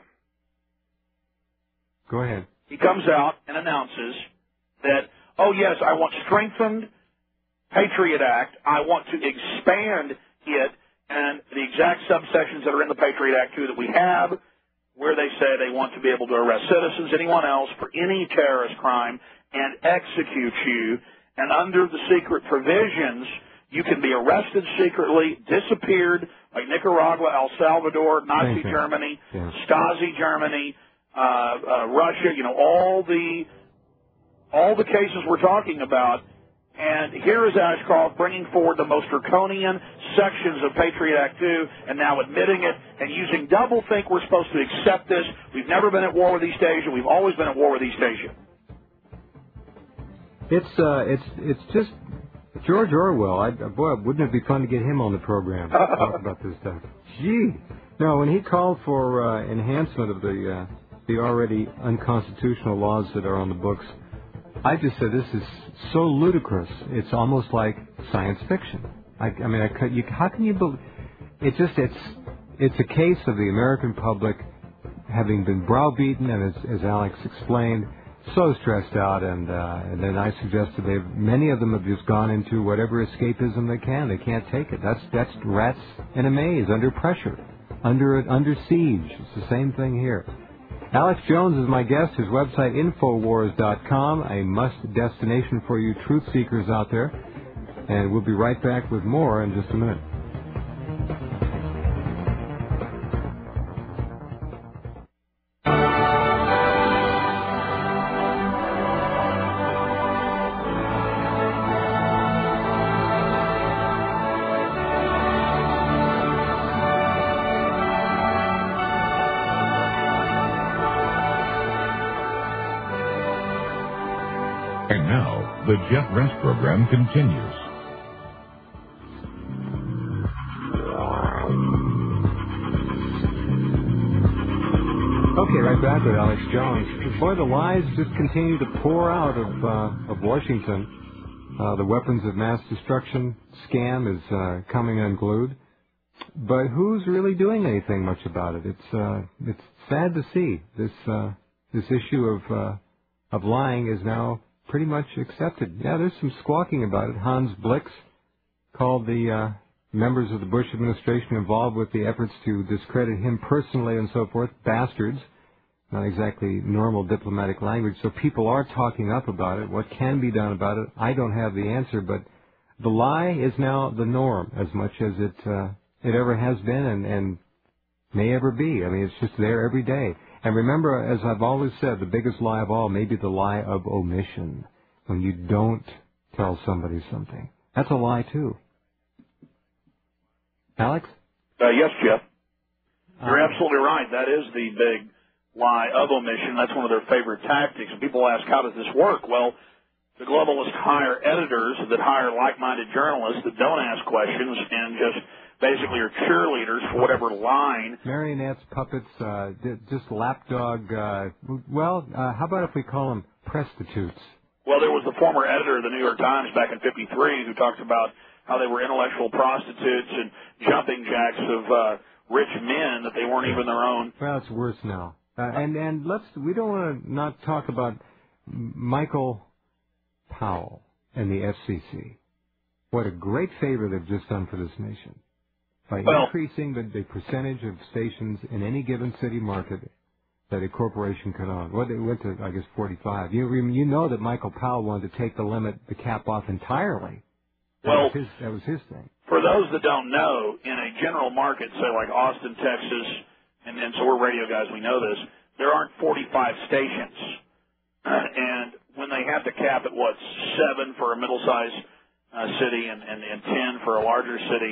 Go ahead. He comes out and announces that, oh, yes, I want strengthened Patriot Act. I want to expand it, and the exact subsections that are in the Patriot Act 2 that we have, where they say they want to be able to arrest citizens, anyone else, for any terrorist crime and execute you. And under the secret provisions, you can be arrested secretly, disappeared, like Nicaragua, El Salvador, Nazi Germany, Stasi Germany, Russia, all the cases we're talking about. And here is Ashcroft bringing forward the most draconian sections of Patriot Act 2 and now admitting it and using doublethink. We're supposed to accept this. We've never been at war with East Asia. We've always been at war with East Asia. It's just George Orwell. Boy, wouldn't it be fun to get him on the program to talk about this stuff? Gee. No, when he called for enhancement of the already unconstitutional laws that are on the books, I just said this is so ludicrous. It's almost like science fiction. How can you believe? It's a case of the American public having been browbeaten and, as Alex explained, so stressed out. And then I suggested many of them have just gone into whatever escapism they can. They can't take it. That's rats in a maze, under pressure, under siege. It's the same thing here. Alex Jones is my guest. His website, Infowars.com, a must-destination for you truth seekers out there. And we'll be right back with more in just a minute. And now, the Jeff Rest program continues. Okay, right back with Alex Jones. Boy, the lies just continue to pour out of Washington. The weapons of mass destruction scam is coming unglued. But who's really doing anything much about it? It's sad to see. This issue of lying is now pretty much accepted. Yeah, there's some squawking about it. Hans Blix called the members of the Bush administration involved with the efforts to discredit him personally and so forth bastards. Not exactly normal diplomatic language. So people are talking up about it. What can be done about it? I don't have the answer, but the lie is now the norm as much as it ever has been and may ever be. I mean, it's just there every day. And remember, as I've always said, the biggest lie of all may be the lie of omission. When you don't tell somebody something. That's a lie, too. Alex? Yes, Jeff. You're absolutely right. That is the big lie of omission. That's one of their favorite tactics. And people ask, how does this work? Well, the globalists hire editors that hire like-minded journalists that don't ask questions and just basically are cheerleaders for whatever line. Marionettes, puppets, just lapdog. How about if we call them prostitutes? Well, there was the former editor of the New York Times back in '53 who talked about how they were intellectual prostitutes and jumping jacks of rich men, that they weren't even their own. Well, it's worse now. And we don't want to not talk about Michael Powell and the FCC. What a great favor they've just done for this nation. By increasing the percentage of stations in any given city market that a corporation can own. Well, they went to, I guess, 45. You know that Michael Powell wanted to take the cap off entirely. That was his thing. For those that don't know, in a general market, say like Austin, Texas, and so we're radio guys, we know this, there aren't 45 stations. And when they have to cap at, 7 for a middle-sized city and 10 for a larger city,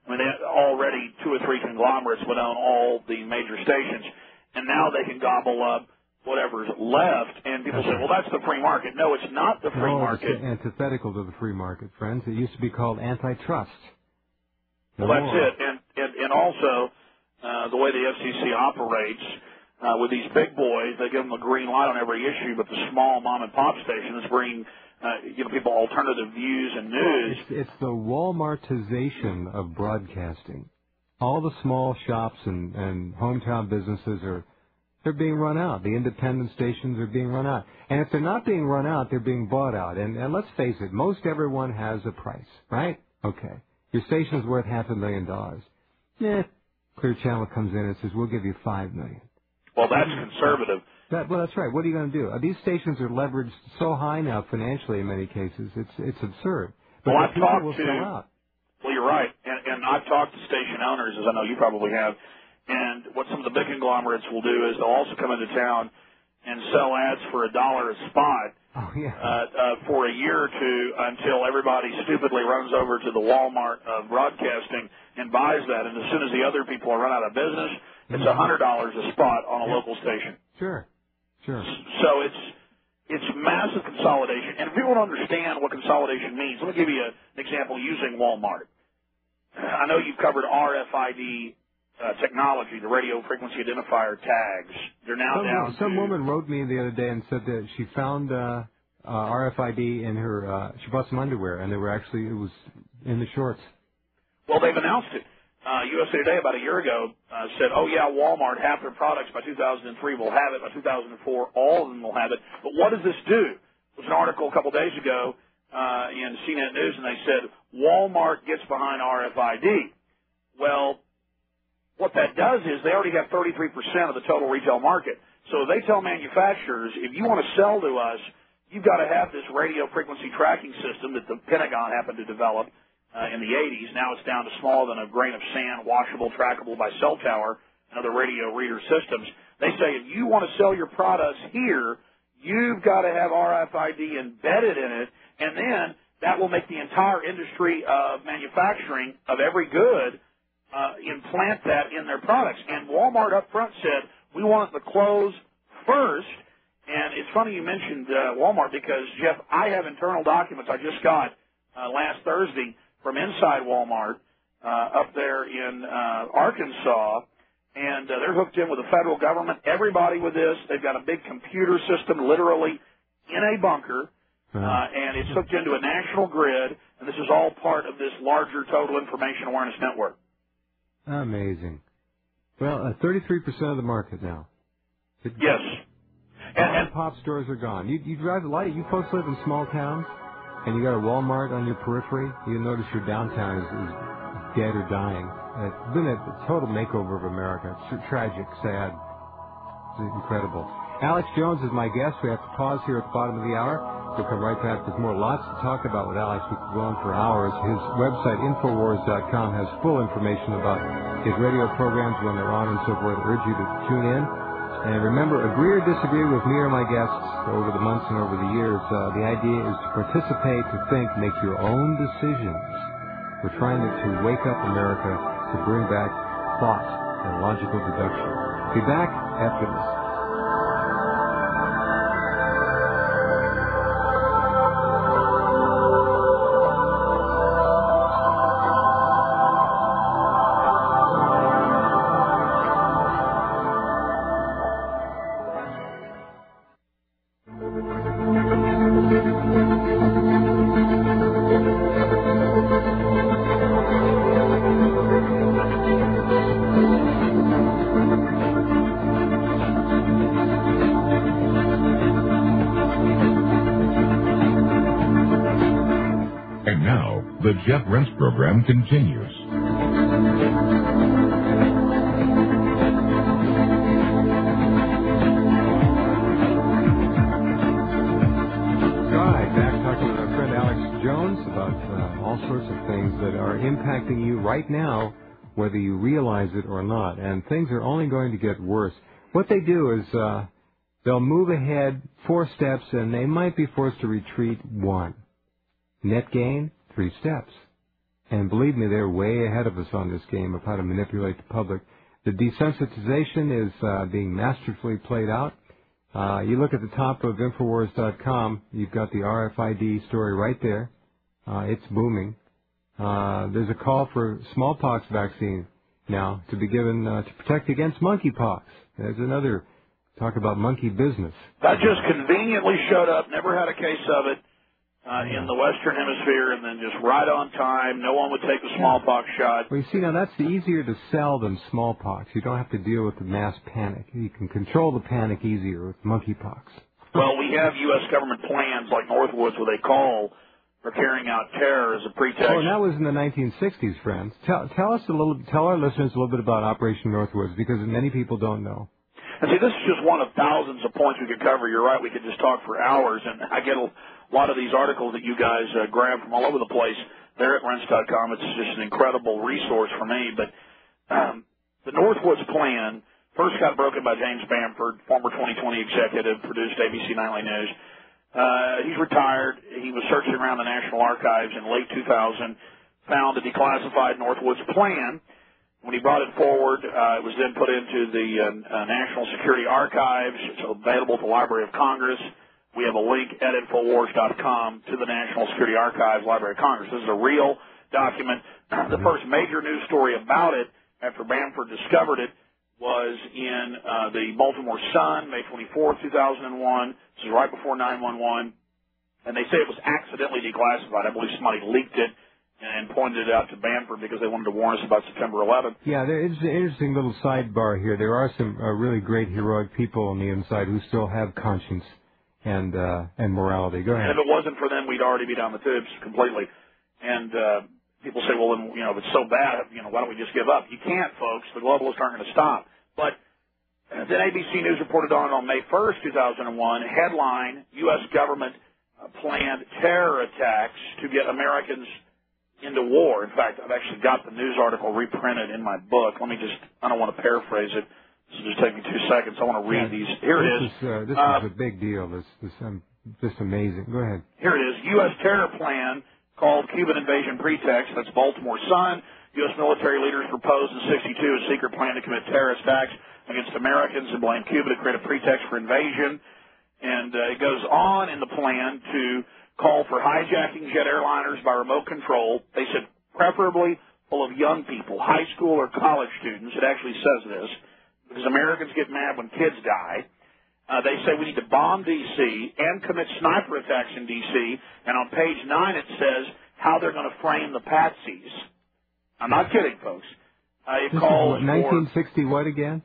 I mean, already 2 or 3 conglomerates would own all the major stations, and now they can gobble up whatever's left. And people say, well, that's the free market. No, it's not the free market. It's antithetical to the free market, friends. It used to be called antitrust. Well, that's it. And also, the way the FCC operates with these big boys, they give them a green light on every issue, but the small mom-and-pop stations bring people alternative views and news. It's the Walmartization of broadcasting. All the small shops and hometown businesses they're being run out. The independent stations are being run out. And if they're not being run out, they're being bought out. And let's face it, most everyone has a price, right? Okay. Your station's worth $500,000. Yeah. Clear Channel comes in and says, we'll give you $5 million. Well, that's conservative. Well, that's right. What are you going to do? These stations are leveraged so high now financially in many cases. It's absurd. But well, people will sell out. Well, you're right. And I've talked to station owners, as I know you probably have. And what some of the big conglomerates will do is they'll also come into town and sell ads for $1 a spot for a year or two until everybody stupidly runs over to the Walmart of broadcasting and buys that. And as soon as the other people are run out of business, it's $100 a spot on a local station. Sure. So it's massive consolidation. And if people don't understand what consolidation means, let me give you an example using Walmart. I know you've covered RFID technology, the radio frequency identifier tags. They're now down to... Some woman wrote me the other day and said that she found RFID in her... she bought some underwear, and it was in the shorts. Well, they've announced it. USA Today about a year ago said, oh, yeah, Walmart, half their products by 2003 will have it. By 2004, all of them will have it. But what does this do? There was an article a couple days ago in CNET News, and they said Walmart gets behind RFID. Well, what that does is they already have 33% of the total retail market. So they tell manufacturers, if you want to sell to us, you've got to have this radio frequency tracking system that the Pentagon happened to develop in the 80s. Now it's down to smaller than a grain of sand, washable, trackable by cell tower and other radio reader systems. They say if you want to sell your products here, you've got to have RFID embedded in it, and then that will make the entire industry of manufacturing of every good implant that in their products. And Walmart up front said, we want the clothes first. And it's funny you mentioned Walmart because, Jeff, I have internal documents I just got last Thursday from inside Walmart up there in Arkansas, and they're hooked in with the federal government, everybody with this. They've got a big computer system literally in a bunker, and it's hooked into a national grid, and this is all part of this larger total information awareness network. Amazing. Well, 33% of the market now. Yes. And pop stores are gone. You drive a lot. You folks live in small towns, and you got a Walmart on your periphery. You notice your downtown is dead or dying. It's been a total makeover of America. It's tragic, sad. It's incredible. Alex Jones is my guest. We have to pause here at the bottom of the hour. We'll come right back. There's lots to talk about with Alex. We could go on for hours. His website, Infowars.com, has full information about his radio programs when they're on and so forth. I urge you to tune in. And remember, agree or disagree with me or my guests over the months and over the years. The idea is to participate, to think, make your own decisions. We're trying to wake up America to bring back thought and logical deduction. Be back after this. The Jeff Rense program continues. Back talking with our friend Alex Jones about all sorts of things that are impacting you right now, whether you realize it or not. And things are only going to get worse. What they do is they'll move ahead 4 steps, and they might be forced to retreat 1. Net gain, 3 steps. And believe me, they're way ahead of us on this game of how to manipulate the public. The desensitization is being masterfully played out. You look at the top of Infowars.com, you've got the RFID story right there. It's booming. There's a call for smallpox vaccine now to be given to protect against monkeypox. There's another talk about monkey business. That just conveniently showed up, never had a case of it in the Western Hemisphere, and then just right on time. No one would take the smallpox shot. Well, you see, now that's easier to sell than smallpox. You don't have to deal with the mass panic. You can control the panic easier with monkeypox. Well, we have U.S. government plans like Northwoods where they call for carrying out terror as a pretext. Oh, and that was in the 1960s, friends. Tell our listeners a little bit about Operation Northwoods, because many people don't know. And see, this is just one of thousands of points we could cover. You're right, we could just talk for hours, and I get a lot of these articles that you guys grab from all over the place there at Rense.com. It's just an incredible resource for me. But the Northwoods plan first got broken by James Bamford, former 2020 executive, produced ABC Nightly News. He's retired. He was searching around the National Archives in late 2000, found a declassified Northwoods plan. When he brought it forward, it was then put into the National Security Archives. It's available at the Library of Congress. We have a link at Infowars.com to the National Security Archives, Library of Congress. This is a real document. The first major news story about it after Bamford discovered it was in the Baltimore Sun, May 24, 2001. This is right before 9/11. And they say it was accidentally declassified. I believe somebody leaked it and pointed it out to Bamford because they wanted to warn us about September 11th. Yeah, there's an interesting little sidebar here. There are some really great heroic people on the inside who still have conscience and morality. Go ahead. And if it wasn't for them, we'd already be down the tubes completely. And people say, well, then, if it's so bad, why don't we just give up? You can't, folks. The globalists aren't going to stop. But then ABC News reported on May 1st, 2001, headline, U.S. government planned terror attacks to get Americans into war. In fact, I've actually got the news article reprinted in my book. I don't want to paraphrase it. This will just take me 2 seconds. I want to read these. Here it is. This is a big deal. This just amazing. Go ahead. Here it is. U.S. terror plan called Cuban invasion pretext. That's Baltimore Sun. U.S. military leaders proposed in 62 a secret plan to commit terrorist acts against Americans and blame Cuba to create a pretext for invasion. And it goes on in the plan to call for hijacking jet airliners by remote control. They said preferably full of young people, high school or college students. It actually says this because Americans get mad when kids die. They say we need to bomb D.C. and commit sniper attacks in D.C. And on page 9 it says how they're going to frame the patsies. I'm not kidding, folks. It calls 1960 what again?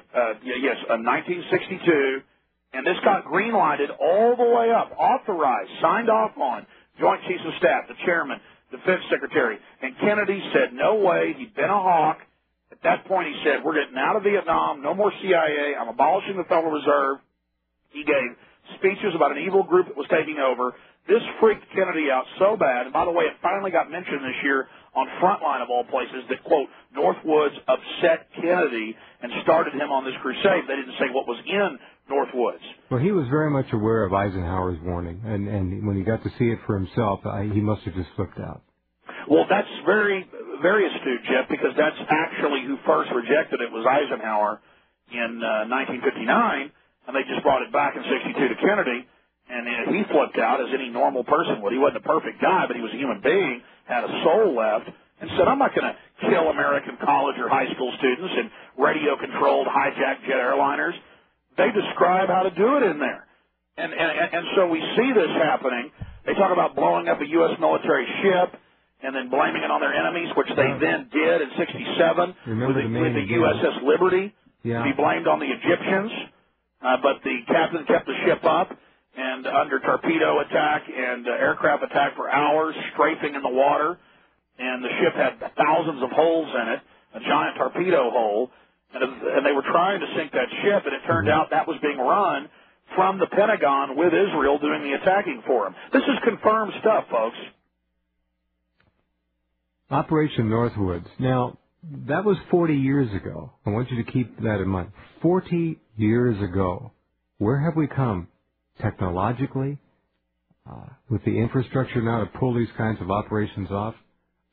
1962. And this got green-lighted all the way up, authorized, signed off on, Joint Chiefs of Staff, the chairman, defense secretary. And Kennedy said, no way, he'd been a hawk. At that point, he said, we're getting out of Vietnam, no more CIA, I'm abolishing the Federal Reserve. He gave speeches about an evil group that was taking over. This freaked Kennedy out so bad, and by the way, it finally got mentioned this year on Frontline of all places that, quote, Northwoods upset Kennedy and started him on this crusade. They didn't say what was in Northwoods. Well, he was very much aware of Eisenhower's warning, and when he got to see it for himself, he must have just flipped out. Well, that's very, very astute, Jeff, because that's actually who first rejected it was Eisenhower in 1959, and they just brought it back in 62 to Kennedy, and he flipped out as any normal person would. He wasn't a perfect guy, but he was a human being, had a soul left, and said, I'm not going to kill American college or high school students in radio-controlled hijacked jet airliners. They describe how to do it in there. And so we see this happening. They talk about blowing up a U.S. military ship and then blaming it on their enemies, which they then did in 67 with the USS Liberty. To be blamed on the Egyptians. But the captain kept the ship up and under torpedo attack and aircraft attack for hours, strafing in the water. And the ship had thousands of holes in it, a giant torpedo hole. And they were trying to sink that ship, and it turned out that was being run from the Pentagon with Israel doing the attacking for them. This is confirmed stuff, folks. Operation Northwoods. Now, that was 40 years ago. I want you to keep that in mind. 40 years ago. Where have we come? Technologically? With the infrastructure now to pull these kinds of operations off?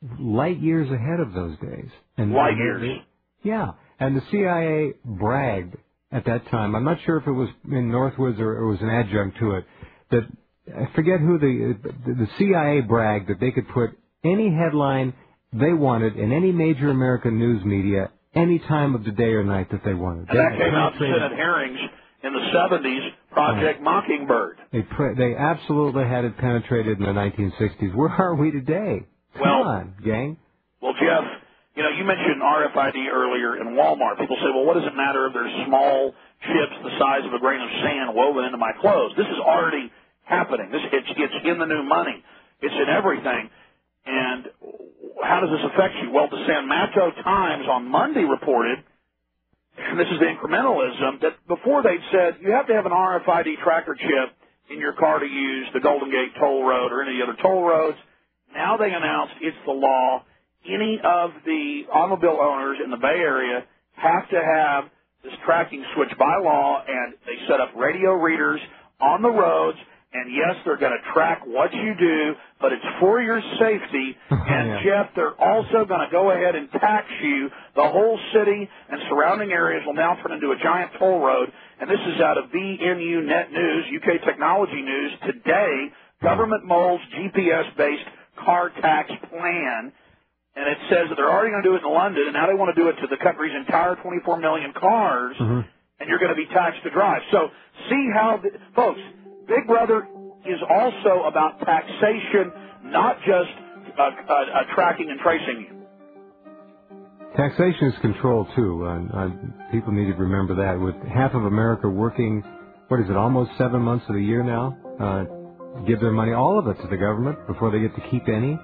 light years ahead of those days. And light years. Yeah, and the CIA bragged at that time. I'm not sure if it was in Northwoods or it was an adjunct to it. That I forget who the CIA bragged that they could put any headline they wanted in any major American news media any time of the day or night that they wanted. And that came out in Senate hearings in the 70s, Project Mockingbird. They absolutely had it penetrated in the 1960s. Where are we today? Come on, gang. Well, Jeff, you mentioned RFID earlier in Walmart. People say, well, what does it matter if there's small chips the size of a grain of sand woven into my clothes? This is already happening. It's in the new money. It's in everything. And how does this affect you? Well, the San Mateo Times on Monday reported, and this is the incrementalism, that before they'd said you have to have an RFID tracker chip in your car to use the Golden Gate Toll Road or any other toll roads. Now they announced it's the law. Any of the automobile owners in the Bay Area have to have this tracking switch by law, and they set up radio readers on the roads. And, yes, they're going to track what you do, but it's for your safety. And, Jeff, they're also going to go ahead and tax you. The whole city and surrounding areas will now turn into a giant toll road. And this is out of VNU Net News, UK Technology News. Today, government molds GPS-based car tax plan. And it says that they're already going to do it in London, and now they want to do it to the country's entire 24 million cars, and you're going to be taxed to drive. So see how, folks, Big Brother is also about taxation, not just tracking and tracing you. Taxation is control, too. People need to remember that. With half of America working, almost 7 months of the year now, give their money, all of it, to the government before they get to keep any.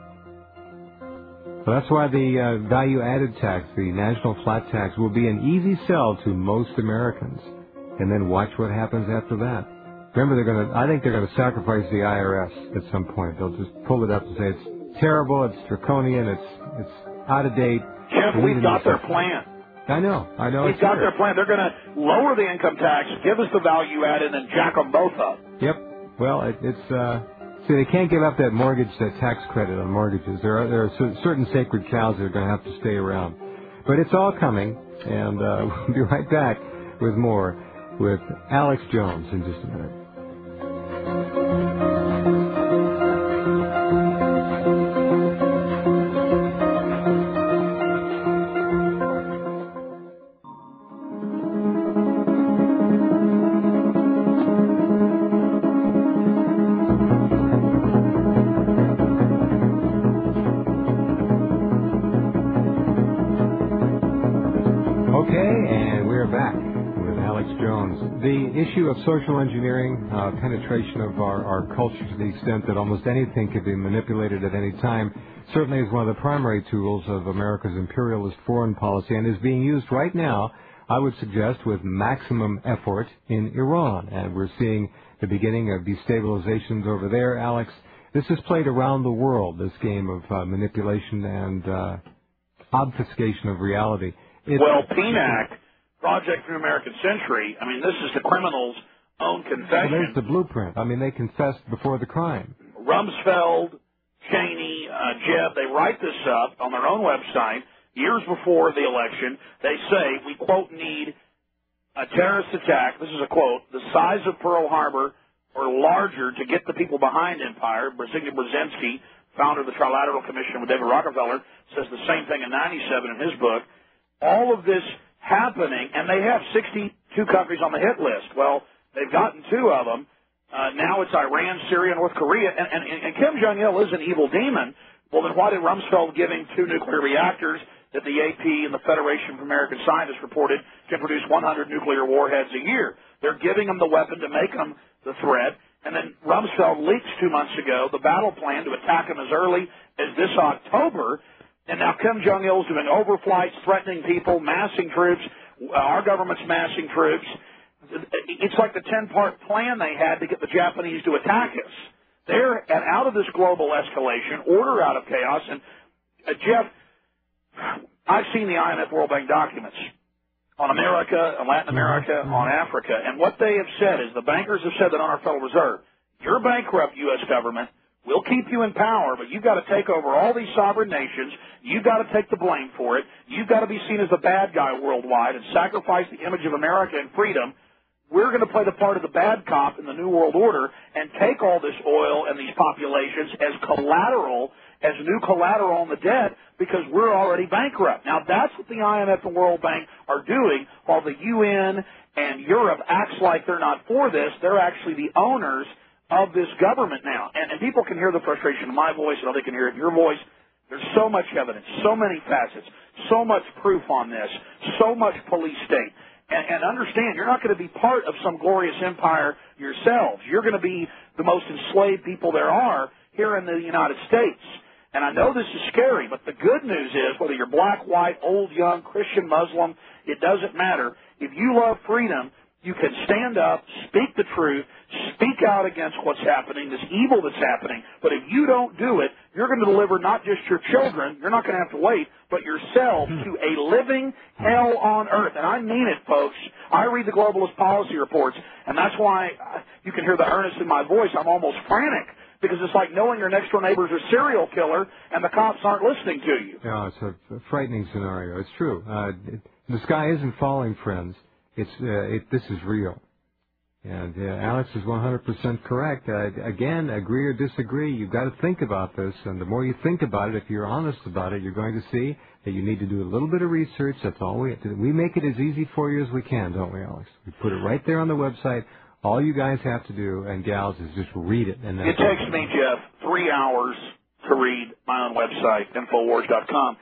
So that's why the value-added tax, the national flat tax, will be an easy sell to most Americans. And then watch what happens after that. Remember, I think they're going to sacrifice the IRS at some point. They'll just pull it up and say it's terrible, it's draconian, it's out of date. Jeff, we've got their plan. I know. We've got their plan. They're going to lower the income tax, give us the value added, and jack them both up. Yep. Well, see, they can't give up that tax credit on mortgages. There are certain sacred cows that are going to have to stay around. But it's all coming, and we'll be right back with more with Alex Jones in just a minute. The issue of social engineering, penetration of our culture to the extent that almost anything can be manipulated at any time, certainly is one of the primary tools of America's imperialist foreign policy and is being used right now, I would suggest, with maximum effort in Iran. And we're seeing the beginning of destabilizations over there. Alex, this is played around the world, this game of manipulation and obfuscation of reality. PNAC, Project New American Century, this is the criminals' own confession. Well, there's the blueprint. They confessed before the crime. Rumsfeld, Cheney, Jeb, they write this up on their own website years before the election. They say, we, quote, need a terrorist attack, this is a quote, the size of Pearl Harbor or larger to get the people behind empire. Brzezinski Brzezinski, founder of the Trilateral Commission with David Rockefeller, says the same thing in 97 in his book. All of this happening, and they have 62 countries on the hit list. Well, they've gotten 2 of them. Now it's Iran, Syria, North Korea, and Kim Jong-il is an evil demon. Well, then why did Rumsfeld give him 2 nuclear reactors that the AP and the Federation of American Scientists reported can produce 100 nuclear warheads a year? They're giving them the weapon to make them the threat. And then Rumsfeld leaks 2 months ago the battle plan to attack them as early as this October. And now Kim Jong-il is doing overflights, threatening people, massing troops. Our government's massing troops. It's like the 10-part plan they had to get the Japanese to attack us. They're out of this global escalation, order out of chaos. And, Jeff, I've seen the IMF World Bank documents on America, on Latin America, on Africa. And what they have said is the bankers have said that on our Federal Reserve, you're bankrupt, U.S. government. We'll keep you in power, but you've got to take over all these sovereign nations. You've got to take the blame for it. You've got to be seen as the bad guy worldwide and sacrifice the image of America and freedom. We're going to play the part of the bad cop in the New World Order and take all this oil and these populations as collateral, as new collateral on the debt, because we're already bankrupt. Now, that's what the IMF and World Bank are doing, while the UN and Europe acts like they're not for this. They're actually the owners of this government now. And people can hear the frustration in my voice, and they can hear it in your voice. There's so much evidence, so many facets, so much proof on this, so much police state. And understand, you're not going to be part of some glorious empire yourselves. You're going to be the most enslaved people there are here in the United States. And I know this is scary, but the good news is, whether you're black, white, old, young, Christian, Muslim, it doesn't matter. If you love freedom, you can stand up, speak the truth, speak out against what's happening, this evil that's happening. But if you don't do it, you're going to deliver not just your children, you're not going to have to wait, but yourself to a living hell on earth. And I mean it, folks. I read the globalist policy reports, and that's why you can hear the earnest in my voice. I'm almost frantic, because it's like knowing your next-door neighbor's a serial killer and the cops aren't listening to you. No, it's a frightening scenario. It's true. The sky isn't falling, friends. This is real. And Alex is 100% correct. Again, agree or disagree, you've got to think about this. And the more you think about it, if you're honest about it, you're going to see that you need to do a little bit of research. That's all we have to do. We make it as easy for you as we can, don't we, Alex? We put it right there on the website. All you guys have to do, and gals, is just read it. And it takes me, Jeff, 3 hours to read my own website, Infowars.com.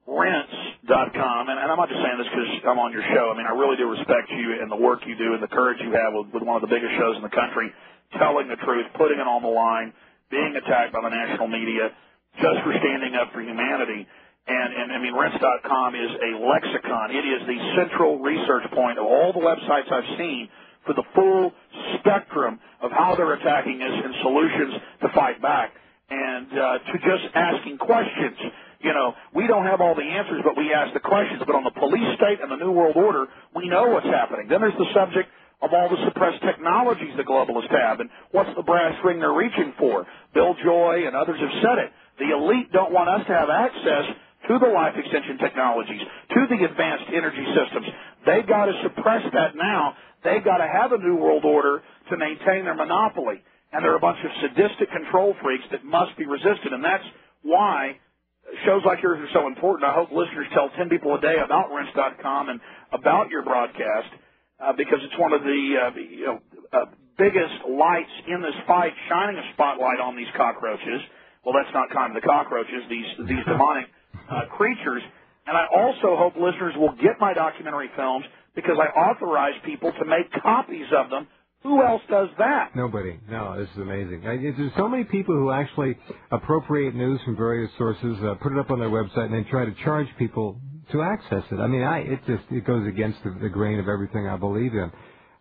Rents.com, and I'm not just saying this because I'm on your show. I mean, I really do respect you and the work you do and the courage you have with one of the biggest shows in the country, telling the truth, putting it on the line, being attacked by the national media, just for standing up for humanity. And I mean, Rents.com is a lexicon. It is the central research point of all the websites I've seen for the full spectrum of how they're attacking us and solutions to fight back. And to just asking questions. You know, we don't have all the answers, but we ask the questions. But on the police state and the New World Order, we know what's happening. Then there's the subject of all the suppressed technologies the globalists have, and what's the brass ring they're reaching for. Bill Joy and others have said it. The elite don't want us to have access to the life extension technologies, to the advanced energy systems. They've got to suppress that now. They've got to have a New World Order to maintain their monopoly. And they're a bunch of sadistic control freaks that must be resisted, and that's why shows like yours are so important. I hope listeners tell 10 people a day about Rents.com and about your broadcast, because it's one of the biggest lights in this fight, shining a spotlight on these cockroaches. Well, that's not kind of the cockroaches, these demonic creatures. And I also hope listeners will get my documentary films, because I authorize people to make copies of them. Who else does that? Nobody. No, this is amazing. There's so many people who actually appropriate news from various sources, put it up on their website, and then try to charge people to access it. I mean, it goes against the grain of everything I believe in.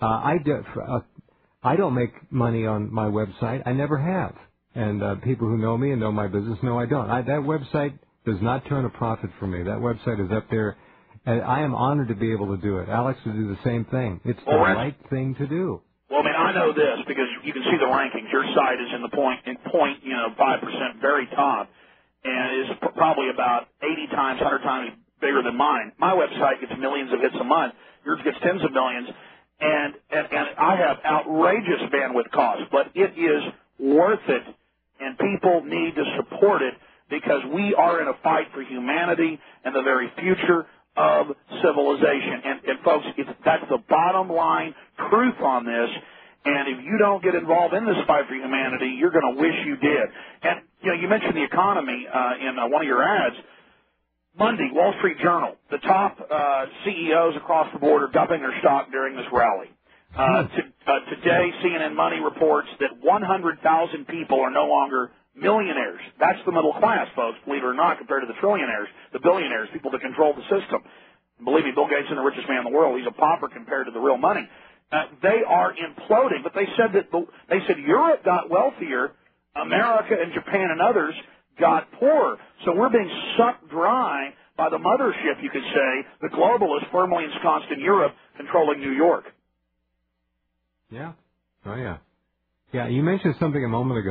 I don't make money on my website. I never have. And people who know me and know my business know I don't. That website does not turn a profit for me. That website is up there, and I am honored to be able to do it. Alex will do the same thing. It's the right thing to do. Well, I mean, I know this because you can see the rankings. Your site is in the 5% very top, and is probably about 80 times, 100 times bigger than mine. My website gets millions of hits a month. Yours gets tens of millions, and I have outrageous bandwidth costs, but it is worth it, and people need to support it, because we are in a fight for humanity and the very future of civilization. And folks, that's the bottom line truth on this. And if you don't get involved in this fight for humanity, you're going to wish you did. And, you mentioned the economy in one of your ads. Monday, Wall Street Journal, the top CEOs across the board are dumping their stock during this rally. Today, CNN Money reports that 100,000 people are no longer millionaires. That's the middle class, folks, believe it or not, compared to the trillionaires, the billionaires, people that control the system. Believe me, Bill Gates isn't the richest man in the world. He's a pauper compared to the real money. They are imploding, but they said Europe got wealthier, America and Japan and others got poorer. So we're being sucked dry by the mothership, you could say, the globalists firmly ensconced in Europe, controlling New York. Yeah. Oh, yeah. Yeah, you mentioned something a moment ago.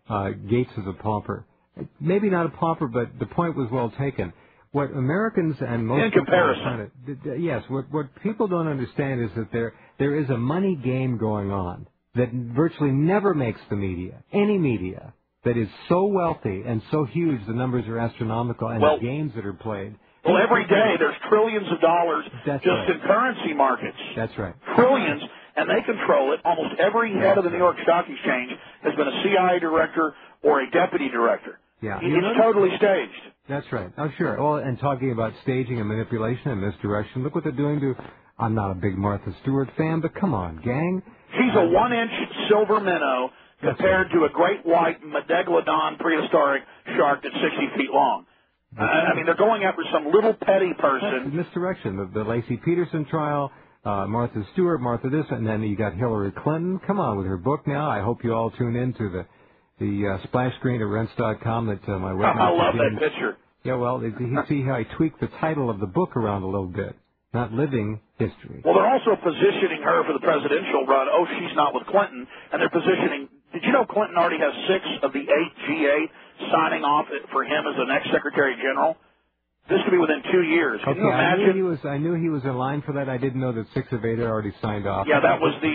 Gates is a pauper. Maybe not a pauper, but the point was well taken. What Americans and most in comparison, yes, what people don't understand is that there is a money game going on that virtually never makes the media, any media, that is so wealthy and so huge, the numbers are astronomical, and the games that are played. Well, every day there's trillions of dollars in currency markets. That's right. Trillions, and they control it. Almost every head of the New York Stock Exchange has been a CIA director or a deputy director. Yeah. It's totally staged. That's right. Oh, sure. Well, and talking about staging and manipulation and misdirection, look what they're doing to... I'm not a big Martha Stewart fan, but come on, gang. She's a 1-inch silver minnow compared to a great white megalodon prehistoric shark that's 60 feet long. I mean, they're going after some little petty person. That's misdirection. The Lacey Peterson trial, Martha Stewart, Martha this, and then you got Hillary Clinton. Come on with her book now. I hope you all tune in to the splash screen at Rense.com that my website. I love that picture. Yeah, well, you see how I tweaked the title of the book around a little bit. Not living history. Well, they're also positioning her for the presidential run. Oh, she's not with Clinton. And they're positioning... Did you know Clinton already has 6 of the 8 G8 signing off for him as the next Secretary General? This could be within 2 years. Can you imagine? I knew he was in line for that. I didn't know that 6 of 8 had already signed off. Yeah, that was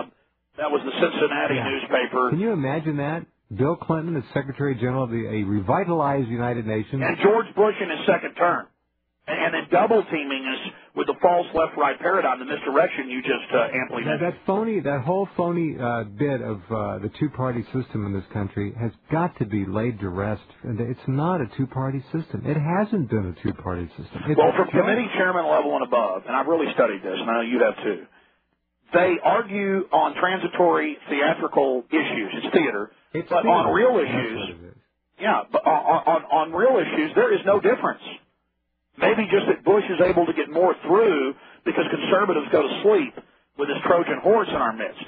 the Cincinnati newspaper. Can you imagine that? Bill Clinton as Secretary General of a revitalized United Nations. And George Bush in his second term. And then double teaming us with the false left-right paradigm, the misdirection you just amply mentioned. That whole phony bit of the two-party system in this country has got to be laid to rest. It's not a two-party system. It hasn't been a two-party system. Well, from committee chairman level and above, and I've really studied this, and I know you have too, they argue on transitory theatrical issues. It's theater. But on real issues, but on real issues, there is no difference. Maybe just that Bush is able to get more through because conservatives go to sleep with this Trojan horse in our midst.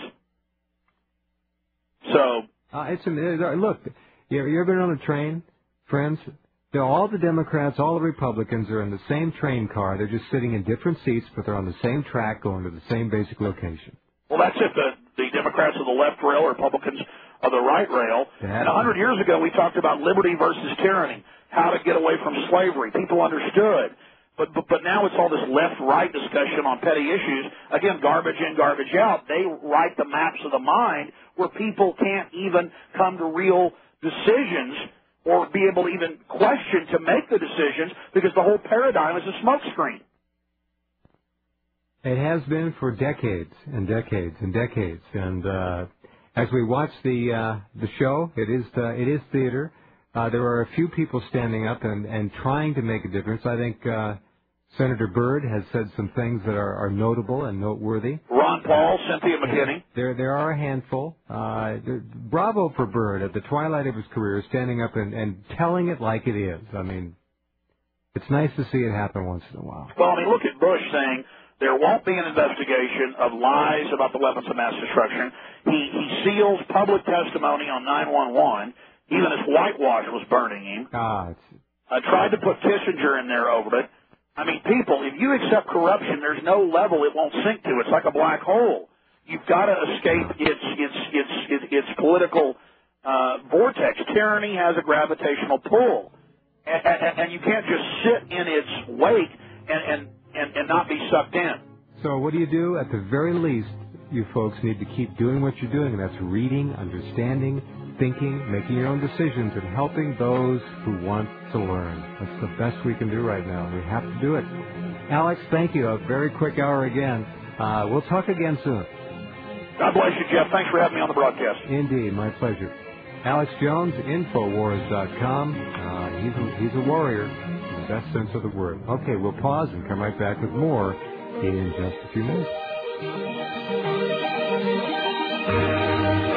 So, look, you ever been on a train, friends? All the Democrats, all the Republicans are in the same train car. They're just sitting in different seats, but they're on the same track going to the same basic location. Well, that's it. The Democrats of the left rail, Republicans of the right rail. And 100 years ago, we talked about liberty versus tyranny, how to get away from slavery. People understood. But now it's all this left-right discussion on petty issues. Again, garbage in, garbage out. They write the maps of the mind where people can't even come to real decisions or be able to even question to make the decisions because the whole paradigm is a smokescreen. It has been for decades and decades and decades. And as we watch the show, it is theater. There are a few people standing up and trying to make a difference. I think Senator Byrd has said some things that are notable and noteworthy. Ron Paul, Cynthia McKinney. There are a handful. Bravo for Byrd at the twilight of his career, standing up and telling it like it is. I mean, it's nice to see it happen once in a while. Well, I mean, look at Bush saying there won't be an investigation of lies about the weapons of mass destruction. He seals public testimony on 9/11. Even his whitewash was burning him. Tried to put Kissinger in there over it. I mean, people, if you accept corruption, there's no level it won't sink to. It's like a black hole. You've got to escape its political vortex. Tyranny has a gravitational pull, and you can't just sit in its wake and not be sucked in. So what do you do? At the very least, you folks need to keep doing what you're doing, and that's reading, understanding, thinking, making your own decisions, and helping those who want to learn. That's the best we can do right now. We have to do it. Alex, thank you. A very quick hour again. We'll talk again soon. God bless you, Jeff. Thanks for having me on the broadcast. Indeed, my pleasure. Alex Jones, Infowars.com. He's a warrior in the best sense of the word. Okay, we'll pause and come right back with more in just a few minutes.